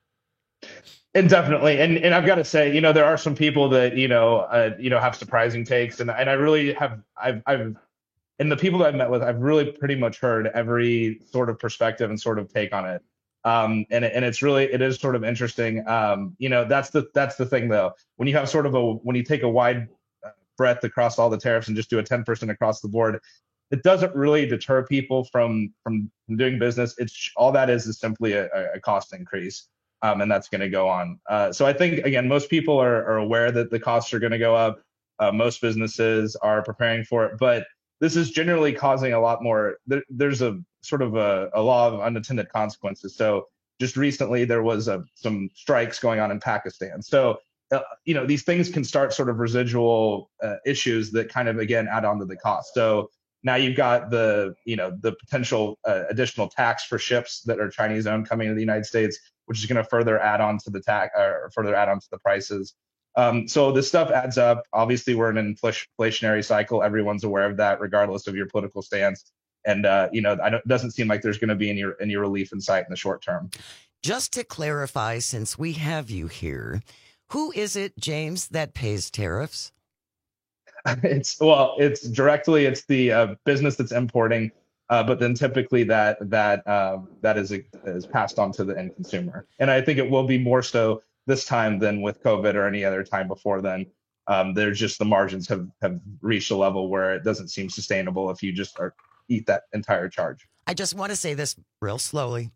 And definitely, and and I've got to say, you know, there are some people that you know, uh, you know, have surprising takes, and and I really have, I've, I've, and the people that I've met with, I've really pretty much heard every sort of perspective and sort of take on it, um, and and it's really, it is sort of interesting, um, you know, that's the that's the thing though, when you have sort of a, when you take a wide breadth across all the tariffs and just do a ten percent across the board, it doesn't really deter people from from doing business. It's all that is is simply a, a cost increase, um, and that's going to go on. Uh, so I think again, most people are, are aware that the costs are going to go up. Uh, most businesses are preparing for it, but this is generally causing a lot more. There, there's a sort of a, a law of unintended consequences. So just recently there was a, some strikes going on in Pakistan. So uh, you know, these things can start sort of residual uh, issues that kind of again add on to the cost. So now you've got the, you know, the potential uh, additional tax for ships that are Chinese owned coming to the United States, which is going to further add on to the tax or further add on to the prices. Um, so this stuff adds up. Obviously, we're in an inflationary cycle. Everyone's aware of that, regardless of your political stance. And uh, you know, I don't, it doesn't seem like there's going to be any any relief in sight in the short term. Just to clarify, since we have you here, who is it, James, that pays tariffs? It's well, it's directly it's the uh, business that's importing, uh, but then typically that that um, that is is passed on to the end consumer. And I think it will be more so this time than with COVID or any other time before then. Um, there's just the margins have have reached a level where it doesn't seem sustainable if you just are, eat that entire charge. I just want to say this real slowly.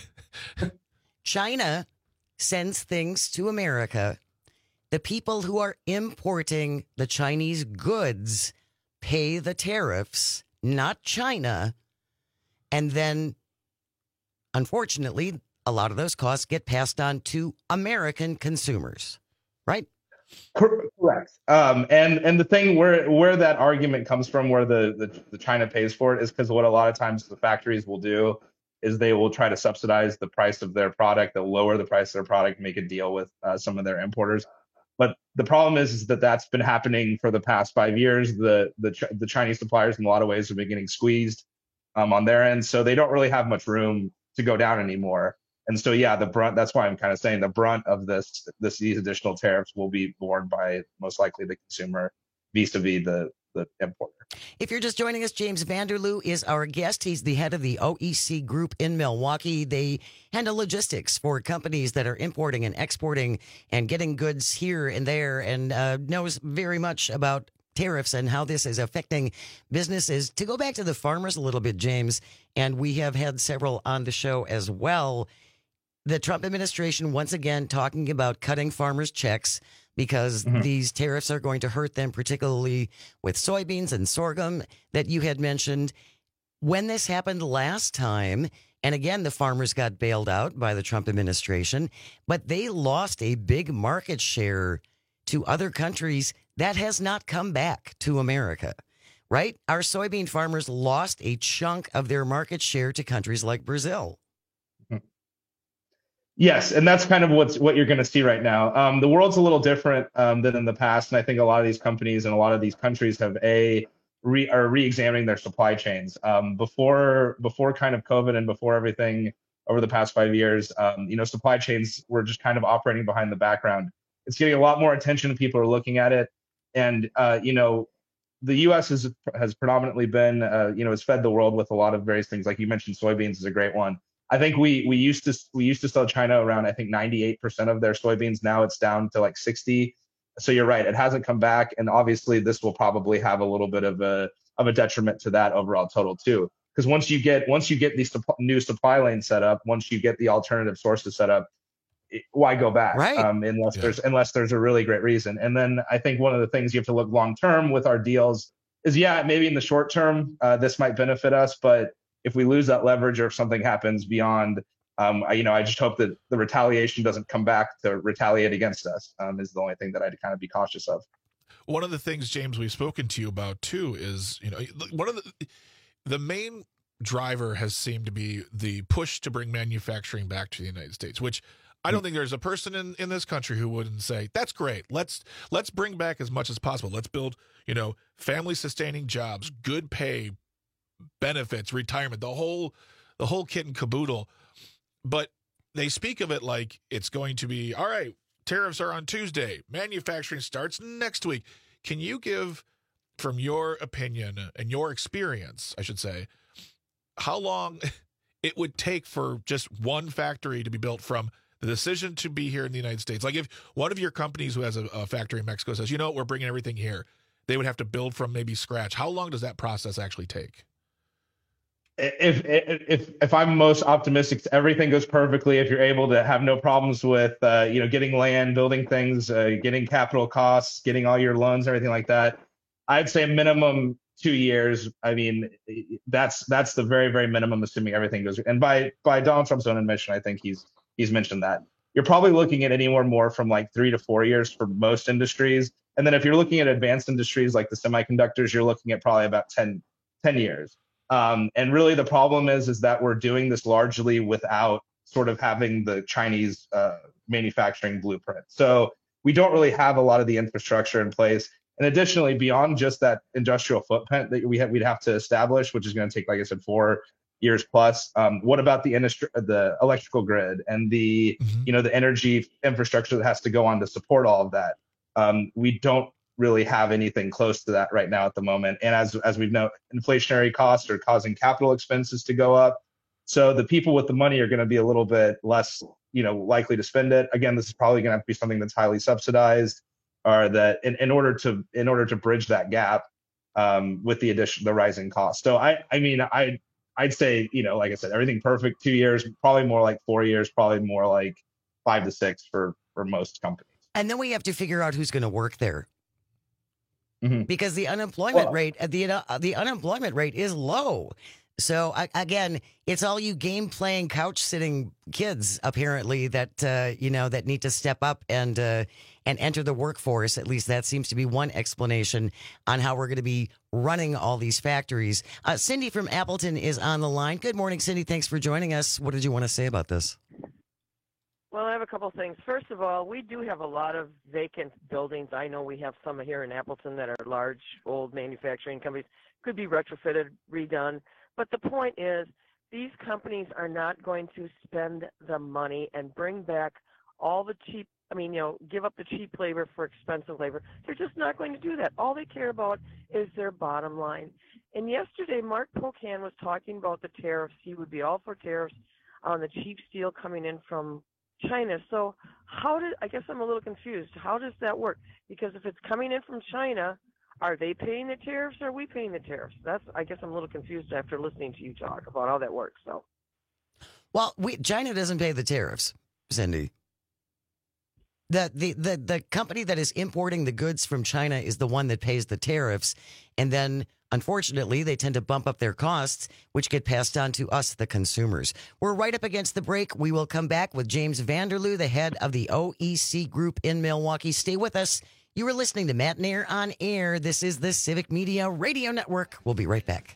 China sends things to America. The people who are importing the Chinese goods pay the tariffs, not China. And then, unfortunately, a lot of those costs get passed on to American consumers, right? Correct. Um, and and the thing where where that argument comes from, where the, the, the China pays for it, is because what a lot of times the factories will do is they will try to subsidize the price of their product. They'll lower the price of their product, make a deal with uh, some of their importers. But the problem is, is that that's been happening for the past five years. The the the Chinese suppliers, in a lot of ways, have been getting squeezed um, on their end, so they don't really have much room to go down anymore. And so, yeah, the brunt. That's why I'm kind of saying the brunt of this this these additional tariffs will be borne by most likely the consumer, vis-a-vis the the importer. If you're just joining us, James Vanderloo is our guest. He's the head of the O E C Group in Milwaukee. They handle logistics for companies that are importing and exporting and getting goods here and there, and uh, knows very much about tariffs and how this is affecting businesses. To go back to the farmers a little bit, James, and we have had several on the show as well. The Trump administration, once again, talking about cutting farmers' checks because mm-hmm. these tariffs are going to hurt them, particularly with soybeans and sorghum that you had mentioned. When this happened last time, and again, the farmers got bailed out by the Trump administration, but they lost a big market share to other countries. That has not come back to America, right? Our soybean farmers lost a chunk of their market share to countries like Brazil. Yes, and that's kind of what's what you're going to see right now. Um, the world's a little different um, than in the past, and I think a lot of these companies and a lot of these countries have a re, are re-examining their supply chains. Um, before before kind of COVID and before everything over the past five years, um, you know, supply chains were just kind of operating behind the background. It's getting a lot more attention. People are looking at it, and uh, you know, the U S has has predominantly been, uh, you know, has fed the world with a lot of various things. Like you mentioned, soybeans is a great one. I think we we used to we used to sell China around, I think, ninety-eight percent of their soybeans. Now it's down to like sixty. So you're right, it hasn't come back, and obviously this will probably have a little bit of a of a detriment to that overall total too. Because once you get once you get these supp- new supply lanes set up, once you get the alternative sources set up, it, why go back? Right. Um, unless Yeah. there's unless there's a really great reason. And then I think one of the things you have to look long term with our deals is, yeah, maybe in the short term uh, this might benefit us, but if we lose that leverage or if something happens beyond, um, I, you know, I just hope that the retaliation doesn't come back to retaliate against us, um, is the only thing that I'd kind of be cautious of. One of the things, James, we've spoken to you about too is, you know, one of the the main driver has seemed to be the push to bring manufacturing back to the United States, which I don't think there's a person in, in this country who wouldn't say that's great. Let's let's bring back as much as possible. Let's build, you know, family sustaining jobs, good pay, benefits, retirement, the whole the whole kit and caboodle. But they speak of it like it's going to be, all right, tariffs are on Tuesday, manufacturing starts next week. Can you give, from your opinion and your experience, I should say, how long it would take for just one factory to be built from the decision to be here in the United States? Like if one of your companies who has a, a factory in Mexico says, you know what, we're bringing everything here, they would have to build from maybe scratch. How long does that process actually take? If if if I'm most optimistic, everything goes perfectly. If you're able to have no problems with uh, you know getting land, building things, uh, getting capital costs, getting all your loans, everything like that, I'd say minimum two years. I mean, that's that's the very very minimum, assuming everything goes. And by by Donald Trump's own admission, I think he's he's mentioned that you're probably looking at anywhere more from like three to four years for most industries. And then if you're looking at advanced industries like the semiconductors, you're looking at probably about ten, ten years. Um, and really the problem is, is that we're doing this largely without sort of having the Chinese uh, manufacturing blueprint. So we don't really have a lot of the infrastructure in place. And additionally, beyond just that industrial footprint that we have, we'd have to establish, which is going to take, like I said, four years plus. Um, what about the industry, the electrical grid and the, mm-hmm. you know, the energy infrastructure that has to go on to support all of that? Um, we don't really have anything close to that right now at the moment. And as as we've known, inflationary costs are causing capital expenses to go up. So the people with the money are going to be a little bit less, you know, likely to spend it. Again, this is probably going to have to be something that's highly subsidized, or that in, in order to in order to bridge that gap um, with the addition, the rising costs. So I I mean I I'd say, you know, like I said, everything perfect, two years, probably more like four years, probably more like five to six for for most companies. And then we have to figure out who's going to work there. Mm-hmm. Because the unemployment well, rate, the uh, the unemployment rate is low. So uh, again, it's all you game playing, couch sitting kids apparently that uh, you know that need to step up and uh, and enter the workforce. At least that seems to be one explanation on how we're going to be running all these factories. Uh, Cindy from Appleton is on the line. Good morning, Cindy. Thanks for joining us. What did you want to say about this? Well, I have a couple of things. First of all, we do have a lot of vacant buildings. I know we have some here in Appleton that are large, old manufacturing companies. Could be retrofitted, redone. But the point is, these companies are not going to spend the money and bring back all the cheap, I mean, you know, give up the cheap labor for expensive labor. They're just not going to do that. All they care about is their bottom line. And yesterday, Mark Pocan was talking about the tariffs. He would be all for tariffs on the cheap steel coming in from China. So how did, I guess I'm a little confused. How does that work? Because if it's coming in from China, are they paying the tariffs or are we paying the tariffs? That's, I guess I'm a little confused after listening to you talk about how that works. So, well, we, China doesn't pay the tariffs, Cindy. The, the, the, the company that is importing the goods from China is the one that pays the tariffs. And then, unfortunately, they tend to bump up their costs, which get passed on to us, the consumers. We're right up against the break. We will come back with James Vanderloo, the head of the O E C Group in Milwaukee. Stay with us. You are listening to Matt Nair on Air. This is the Civic Media Radio Network. We'll be right back.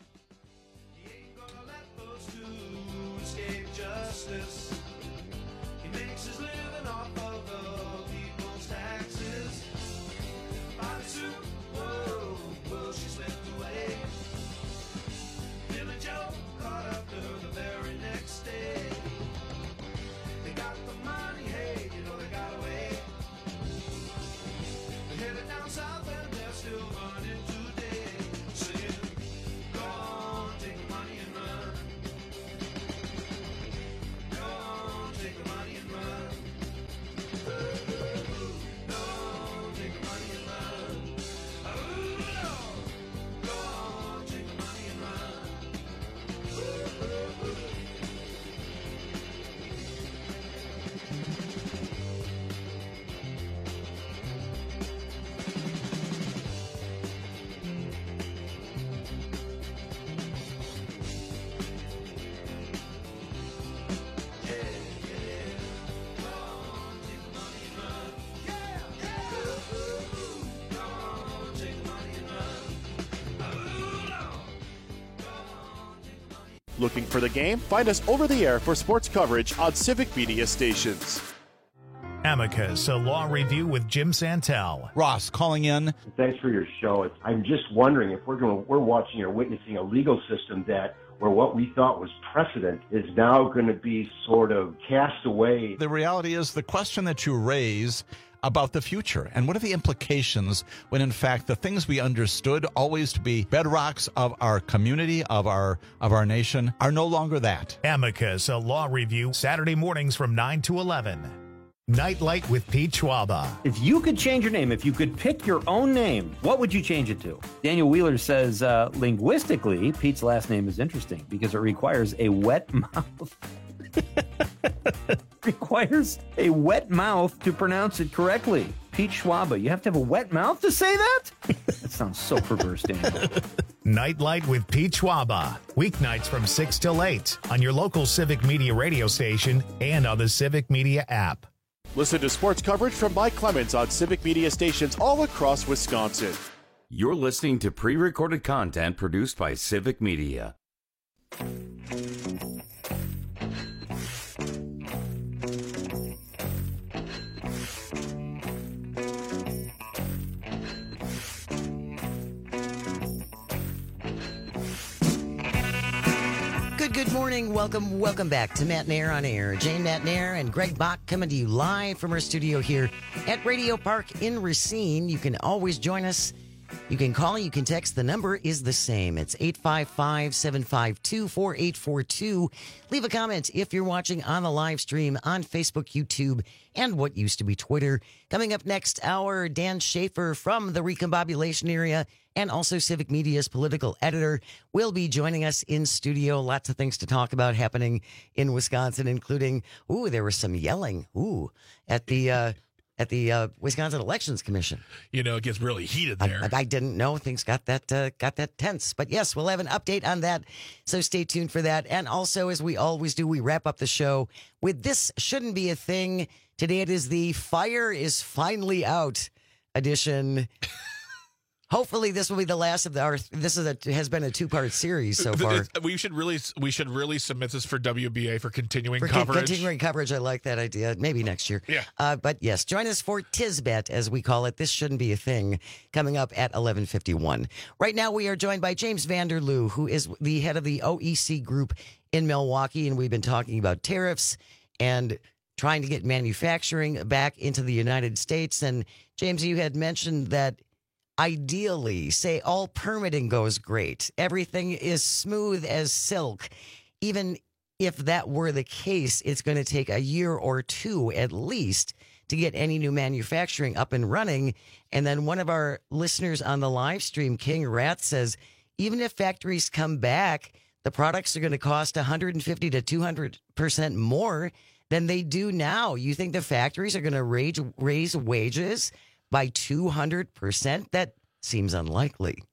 Looking for the game? Find us over the air for sports coverage on Civic Media stations. Amicus, a law review with Jim Santel. Ross calling in. Thanks for your show. I'm just wondering if we're going to, we're watching or witnessing a legal system that where what we thought was precedent is now going to be sort of cast away. The reality is the question that you raise about the future and what are the implications when in fact the things we understood always to be bedrocks of our community, of our of our nation, are no longer that. Amicus, a law review, Saturday mornings from nine to eleven. Nightlight with Pete Schwaba. If you could change your name, if you could pick your own name, what would you change it to? Daniel Wheeler says, uh, linguistically, Pete's last name is interesting because it requires a wet mouth. requires a wet mouth to pronounce it correctly. Pete Schwaba, you have to have a wet mouth to say that? That sounds so perverse, Daniel. Nightlight with Pete Schwaba. Weeknights from six till eight on your local Civic Media radio station and on the Civic Media app. Listen to sports coverage from Mike Clemens on Civic Media stations all across Wisconsin. You're listening to pre-recorded content produced by Civic Media. Good, good morning. Welcome, welcome back to Matt Nair on Air. Jane Matt Nair and Greg Bach coming to you live from our studio here at Radio Park in Racine. You can always join us. You can call, you can text. The number is the same. It's eight five five, seven five two, four eight four two. Leave a comment if you're watching on the live stream on Facebook, YouTube, and what used to be Twitter. Coming up next hour, Dan Schaefer from the Recombobulation area and also Civic Media's political editor will be joining us in studio. Lots of things to talk about happening in Wisconsin, including, ooh, there was some yelling, ooh, at the uh, at the uh, Wisconsin Elections Commission. You know, it gets really heated there. I, I didn't know things got that uh, got that tense, but yes, we'll have an update on that. So stay tuned for that. And also, as we always do, we wrap up the show with This Shouldn't Be a Thing. Today it is the Fire is Finally Out edition. Hopefully, this will be the last of the, our. This is a has been a two part series so far. We should really we should really submit this for W B A for continuing for coverage. Continuing coverage, I like that idea. Maybe next year. Yeah. Uh, but yes, join us for Tisbet, as we call it. This shouldn't be a thing. Coming up at eleven fifty one. Right now, we are joined by James Vanderloo, who is the head of the O E C Group in Milwaukee, and we've been talking about tariffs and trying to get manufacturing back into the United States. And James, you had mentioned that. Ideally, say all permitting goes great. Everything is smooth as silk. Even if that were the case, it's going to take a year or two at least to get any new manufacturing up and running. And then one of our listeners on the live stream, King Rat, says, even if factories come back, the products are going to cost one hundred fifty to two hundred percent more than they do now. You think the factories are going to raise, raise wages by two hundred percent? That seems unlikely.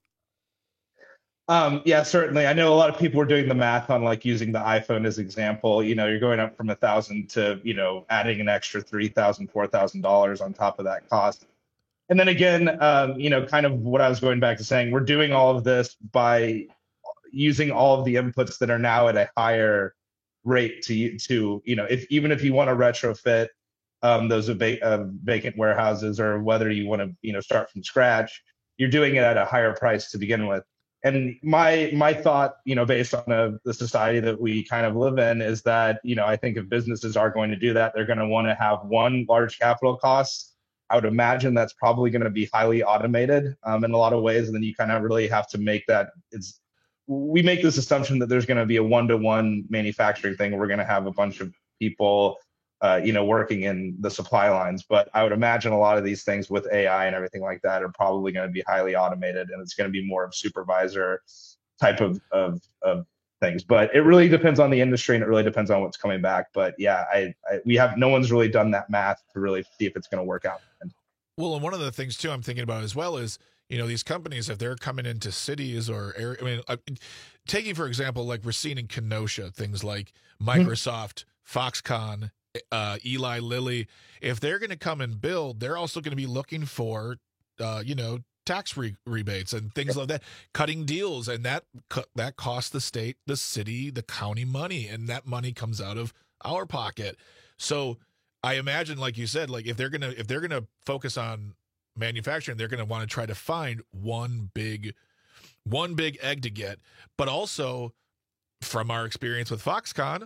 Um, yeah, certainly. I know a lot of people are doing the math on like using the iPhone as example. You know, you're going up from a thousand to, you know, adding an extra three thousand, four thousand dollars on top of that cost. And then again, um, you know, kind of what I was going back to saying, we're doing all of this by using all of the inputs that are now at a higher rate to, to you know, if even if you want to retrofit Um, those are va- uh, vacant warehouses, or whether you want to, you know, start from scratch, you're doing it at a higher price to begin with. And my my thought, you know, based on the, the society that we kind of live in, is that, you know, I think if businesses are going to do that, they're going to want to have one large capital cost. I would imagine that's probably going to be highly automated um, in a lot of ways, and then you kind of really have to make that. It's we make this assumption that there's going to be a one-to-one manufacturing thing. We're going to have a bunch of people. Uh, you know, working in the supply lines. But I would imagine a lot of these things with A I and everything like that are probably going to be highly automated, and it's going to be more of supervisor type of, of, of things. But it really depends on the industry, and it really depends on what's coming back. But yeah, I, I we have no one's really done that math to really see if it's going to work out. Well, and one of the things too I'm thinking about as well is, you know, these companies, if they're coming into cities or area, I mean, uh, taking for example like Racine and Kenosha, things like Microsoft, mm-hmm. Foxconn, uh, Eli Lilly, if they're going to come and build, they're also going to be looking for, uh, you know, tax re- rebates and things like that, cutting deals, and that that costs the state, the city, the county money, and that money comes out of our pocket. So I imagine, like you said, like if they're gonna if they're gonna focus on manufacturing, they're gonna want to try to find one big one big egg to get. But also, from our experience with Foxconn,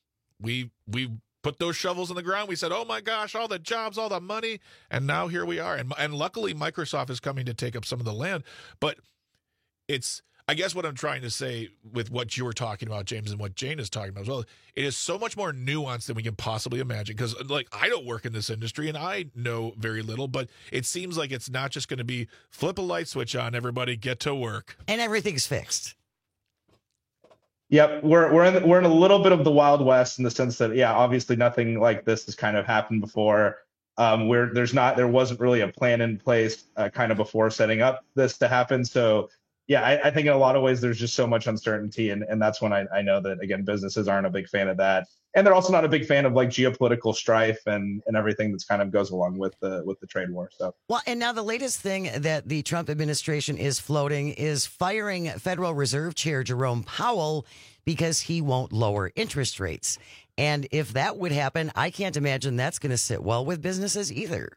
we we put those shovels in the ground. We said, oh my gosh, all the jobs, all the money. And now here we are. And and luckily Microsoft is coming to take up some of the land. But it's, I guess what I'm trying to say with what you were talking about, James, and what Jane is talking about as well, it is so much more nuanced than we can possibly imagine. Because, like, I don't work in this industry and I know very little, but it seems like it's not just going to be flip a light switch on, everybody get to work, and everything's fixed. Yep, we're we're in the, we're in a little bit of the Wild West in the sense that, yeah, obviously nothing like this has kind of happened before. Um, where there's not there wasn't really a plan in place uh, kind of before setting up this to happen. So. Yeah, I, I think in a lot of ways there's just so much uncertainty, and, and that's when I, I know that, again, businesses aren't a big fan of that. And they're also not a big fan of like geopolitical strife and, and everything that's kind of goes along with the with the trade war. So well, and now the latest thing that the Trump administration is floating is firing Federal Reserve Chair Jerome Powell because he won't lower interest rates. And if that would happen, I can't imagine that's going to sit well with businesses either.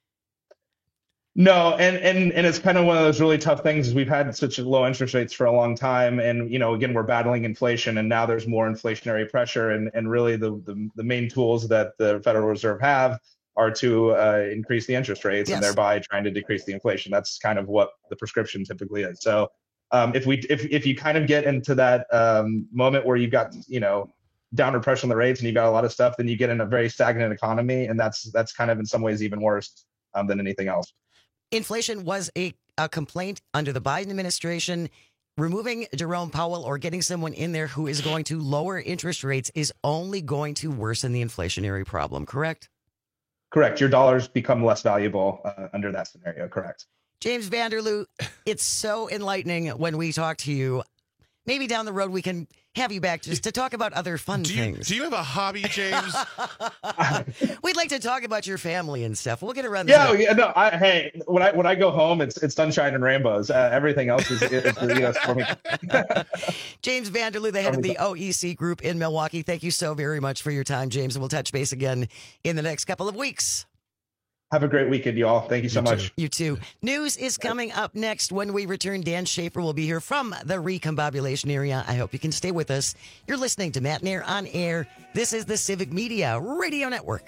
No, and, and and it's kind of one of those really tough things is we've had such low interest rates for a long time. And, you know, again, we're battling inflation and now there's more inflationary pressure. And, and really the, the, the main tools that the Federal Reserve have are to uh, increase the interest rates yes. and thereby trying to decrease the inflation. That's kind of what the prescription typically is. So um, if we if, if you kind of get into that um, moment where you've got, you know, downward pressure on the rates and you've got a lot of stuff, then you get in a very stagnant economy. And that's that's kind of in some ways even worse um, than anything else. Inflation was a, a complaint under the Biden administration. Removing Jerome Powell or getting someone in there who is going to lower interest rates is only going to worsen the inflationary problem, correct? Correct. Your dollars become less valuable uh, under that scenario, correct. James Vanderloo, it's so enlightening when we talk to you. Maybe down the road we can have you back just to talk about other fun do you, things. Do you have a hobby, James? We'd like to talk about your family and stuff. We'll get around. Yeah, yeah. No, I, hey, when I when I go home, it's it's sunshine and rainbows. Uh, everything else is, is, is you know, for me. James Vanderloo, the head of the O E C Group in Milwaukee. Thank you so very much for your time, James, and we'll touch base again in the next couple of weeks. Have a great weekend, y'all. Thank you so you much. Too. You too. News is coming up next. When we return, Dan Schaefer will be here from the recombobulation area. I hope you can stay with us. You're listening to Matt Nair on Air. This is the Civic Media Radio Network.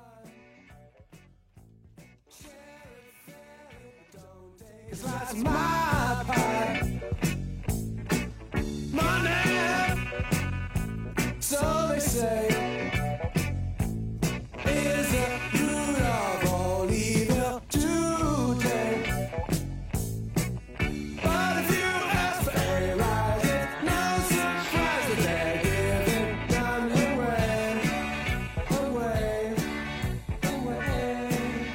That's my pie. Money. So they say. Is it root of all evil today? But if you ask for a rise, it's no surprise that they're giving them away, away, away,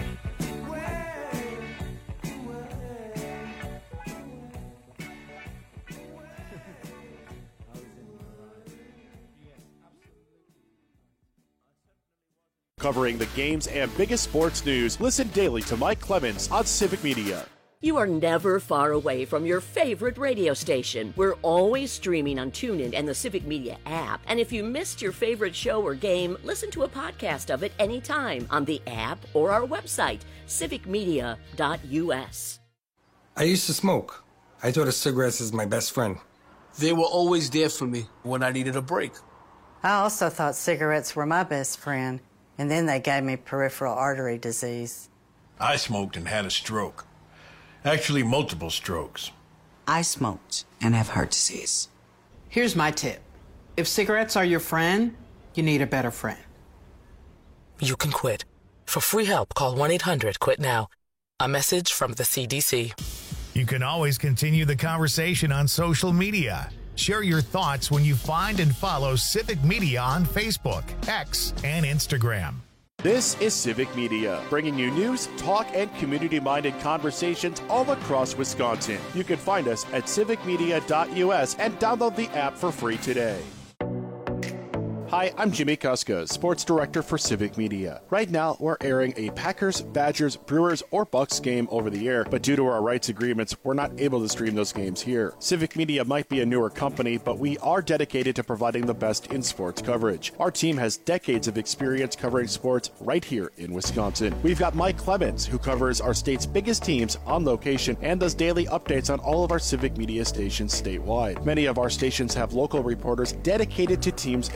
Covering the games and biggest sports news, listen daily to Mike Clemens on Civic Media. You are never far away from your favorite radio station. We're always streaming on TuneIn and the Civic Media app. And if you missed your favorite show or game, listen to a podcast of it anytime on the app or our website, civic media dot u s. I used to smoke. I thought of cigarettes as my best friend. They were always there for me when I needed a break. I also thought cigarettes were my best friend, and then they gave me peripheral artery disease. I smoked and had a stroke. Actually, multiple strokes. I smoked and have heart disease. Here's my tip. If cigarettes are your friend, you need a better friend. You can quit. For free help, call one eight hundred quit now. A message from the C D C. You can always continue the conversation on social media. Share your thoughts when you find and follow Civic Media on Facebook, X, and Instagram. This is Civic Media, bringing you news, talk, and community-minded conversations all across Wisconsin. You can find us at civic media dot u s and download the app for free today. Hi, I'm Jimmy Kuska, Sports Director for Civic Media. Right now, we're airing a Packers, Badgers, Brewers, or Bucks game over the air, but due to our rights agreements, we're not able to stream those games here. Civic Media might be a newer company, but we are dedicated to providing the best in sports coverage. Our team has decades of experience covering sports right here in Wisconsin. We've got Mike Clemens, who covers our state's biggest teams on location and does daily updates on all of our Civic Media stations statewide. Many of our stations have local reporters dedicated to teams in their area.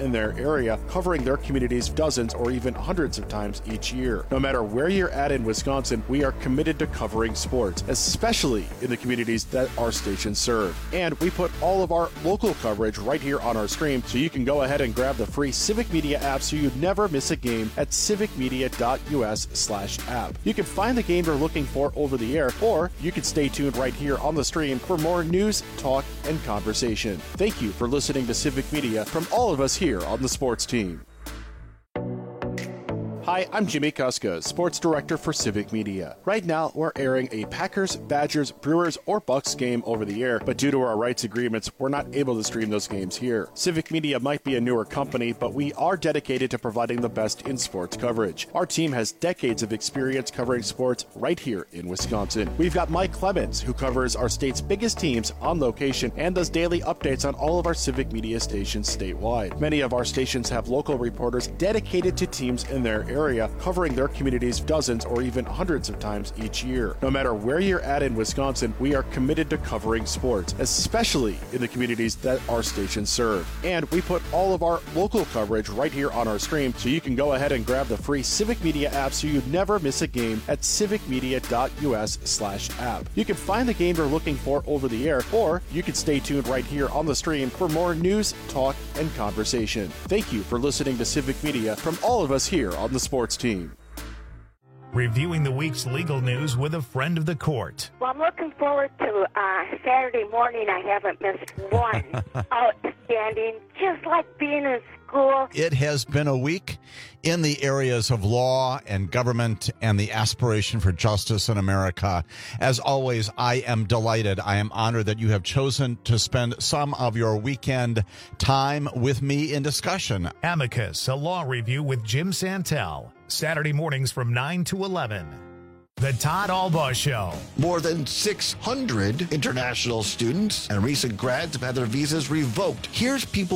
area, covering their communities dozens or even hundreds of times each year. No matter where you're at in Wisconsin, we are committed to covering sports, especially in the communities that our stations serve. And we put all of our local coverage right here on our stream, so you can go ahead and grab the free Civic Media app so you never miss a game at civicmedia.us slash app. You can find the game you're looking for over the air, or you can stay tuned right here on the stream for more news, talk, and conversation. Thank you for listening to Civic Media from all of us here on the sports team. Hi, I'm Jimmy Kuska, Sports Director for Civic Media. Right now, we're airing a Packers, Badgers, Brewers, or Bucks game over the air, but due to our rights agreements, we're not able to stream those games here. Civic Media might be a newer company, but we are dedicated to providing the best in sports coverage. Our team has decades of experience covering sports right here in Wisconsin. We've got Mike Clemens, who covers our state's biggest teams on location and does daily updates on all of our Civic Media stations statewide. Many of our stations have local reporters dedicated to teams in their area. area, covering their communities dozens or even hundreds of times each year. No matter where you're at in Wisconsin, we are committed to covering sports, especially in the communities that our stations serve. And we put all of our local coverage right here on our stream, so you can go ahead and grab the free Civic Media app so you never miss a game at civicmedia.us slash app. You can find the game you're looking for over the air, or you can stay tuned right here on the stream for more news, talk, and conversation. Thank you for listening to Civic Media from all of us here on the sports team. Reviewing the week's legal news with a friend of the court. Well, I'm looking forward to uh, Saturday morning. I haven't missed one. Outstanding, just like being in school. It has been a week in the areas of law and government and the aspiration for justice in America. As always, I am delighted. I am honored that you have chosen to spend some of your weekend time with me in discussion. Amicus, a law review with Jim Santel. Saturday mornings from nine to eleven. The Todd Albaugh Show. More than six hundred international students and recent grads have had their visas revoked. Here's people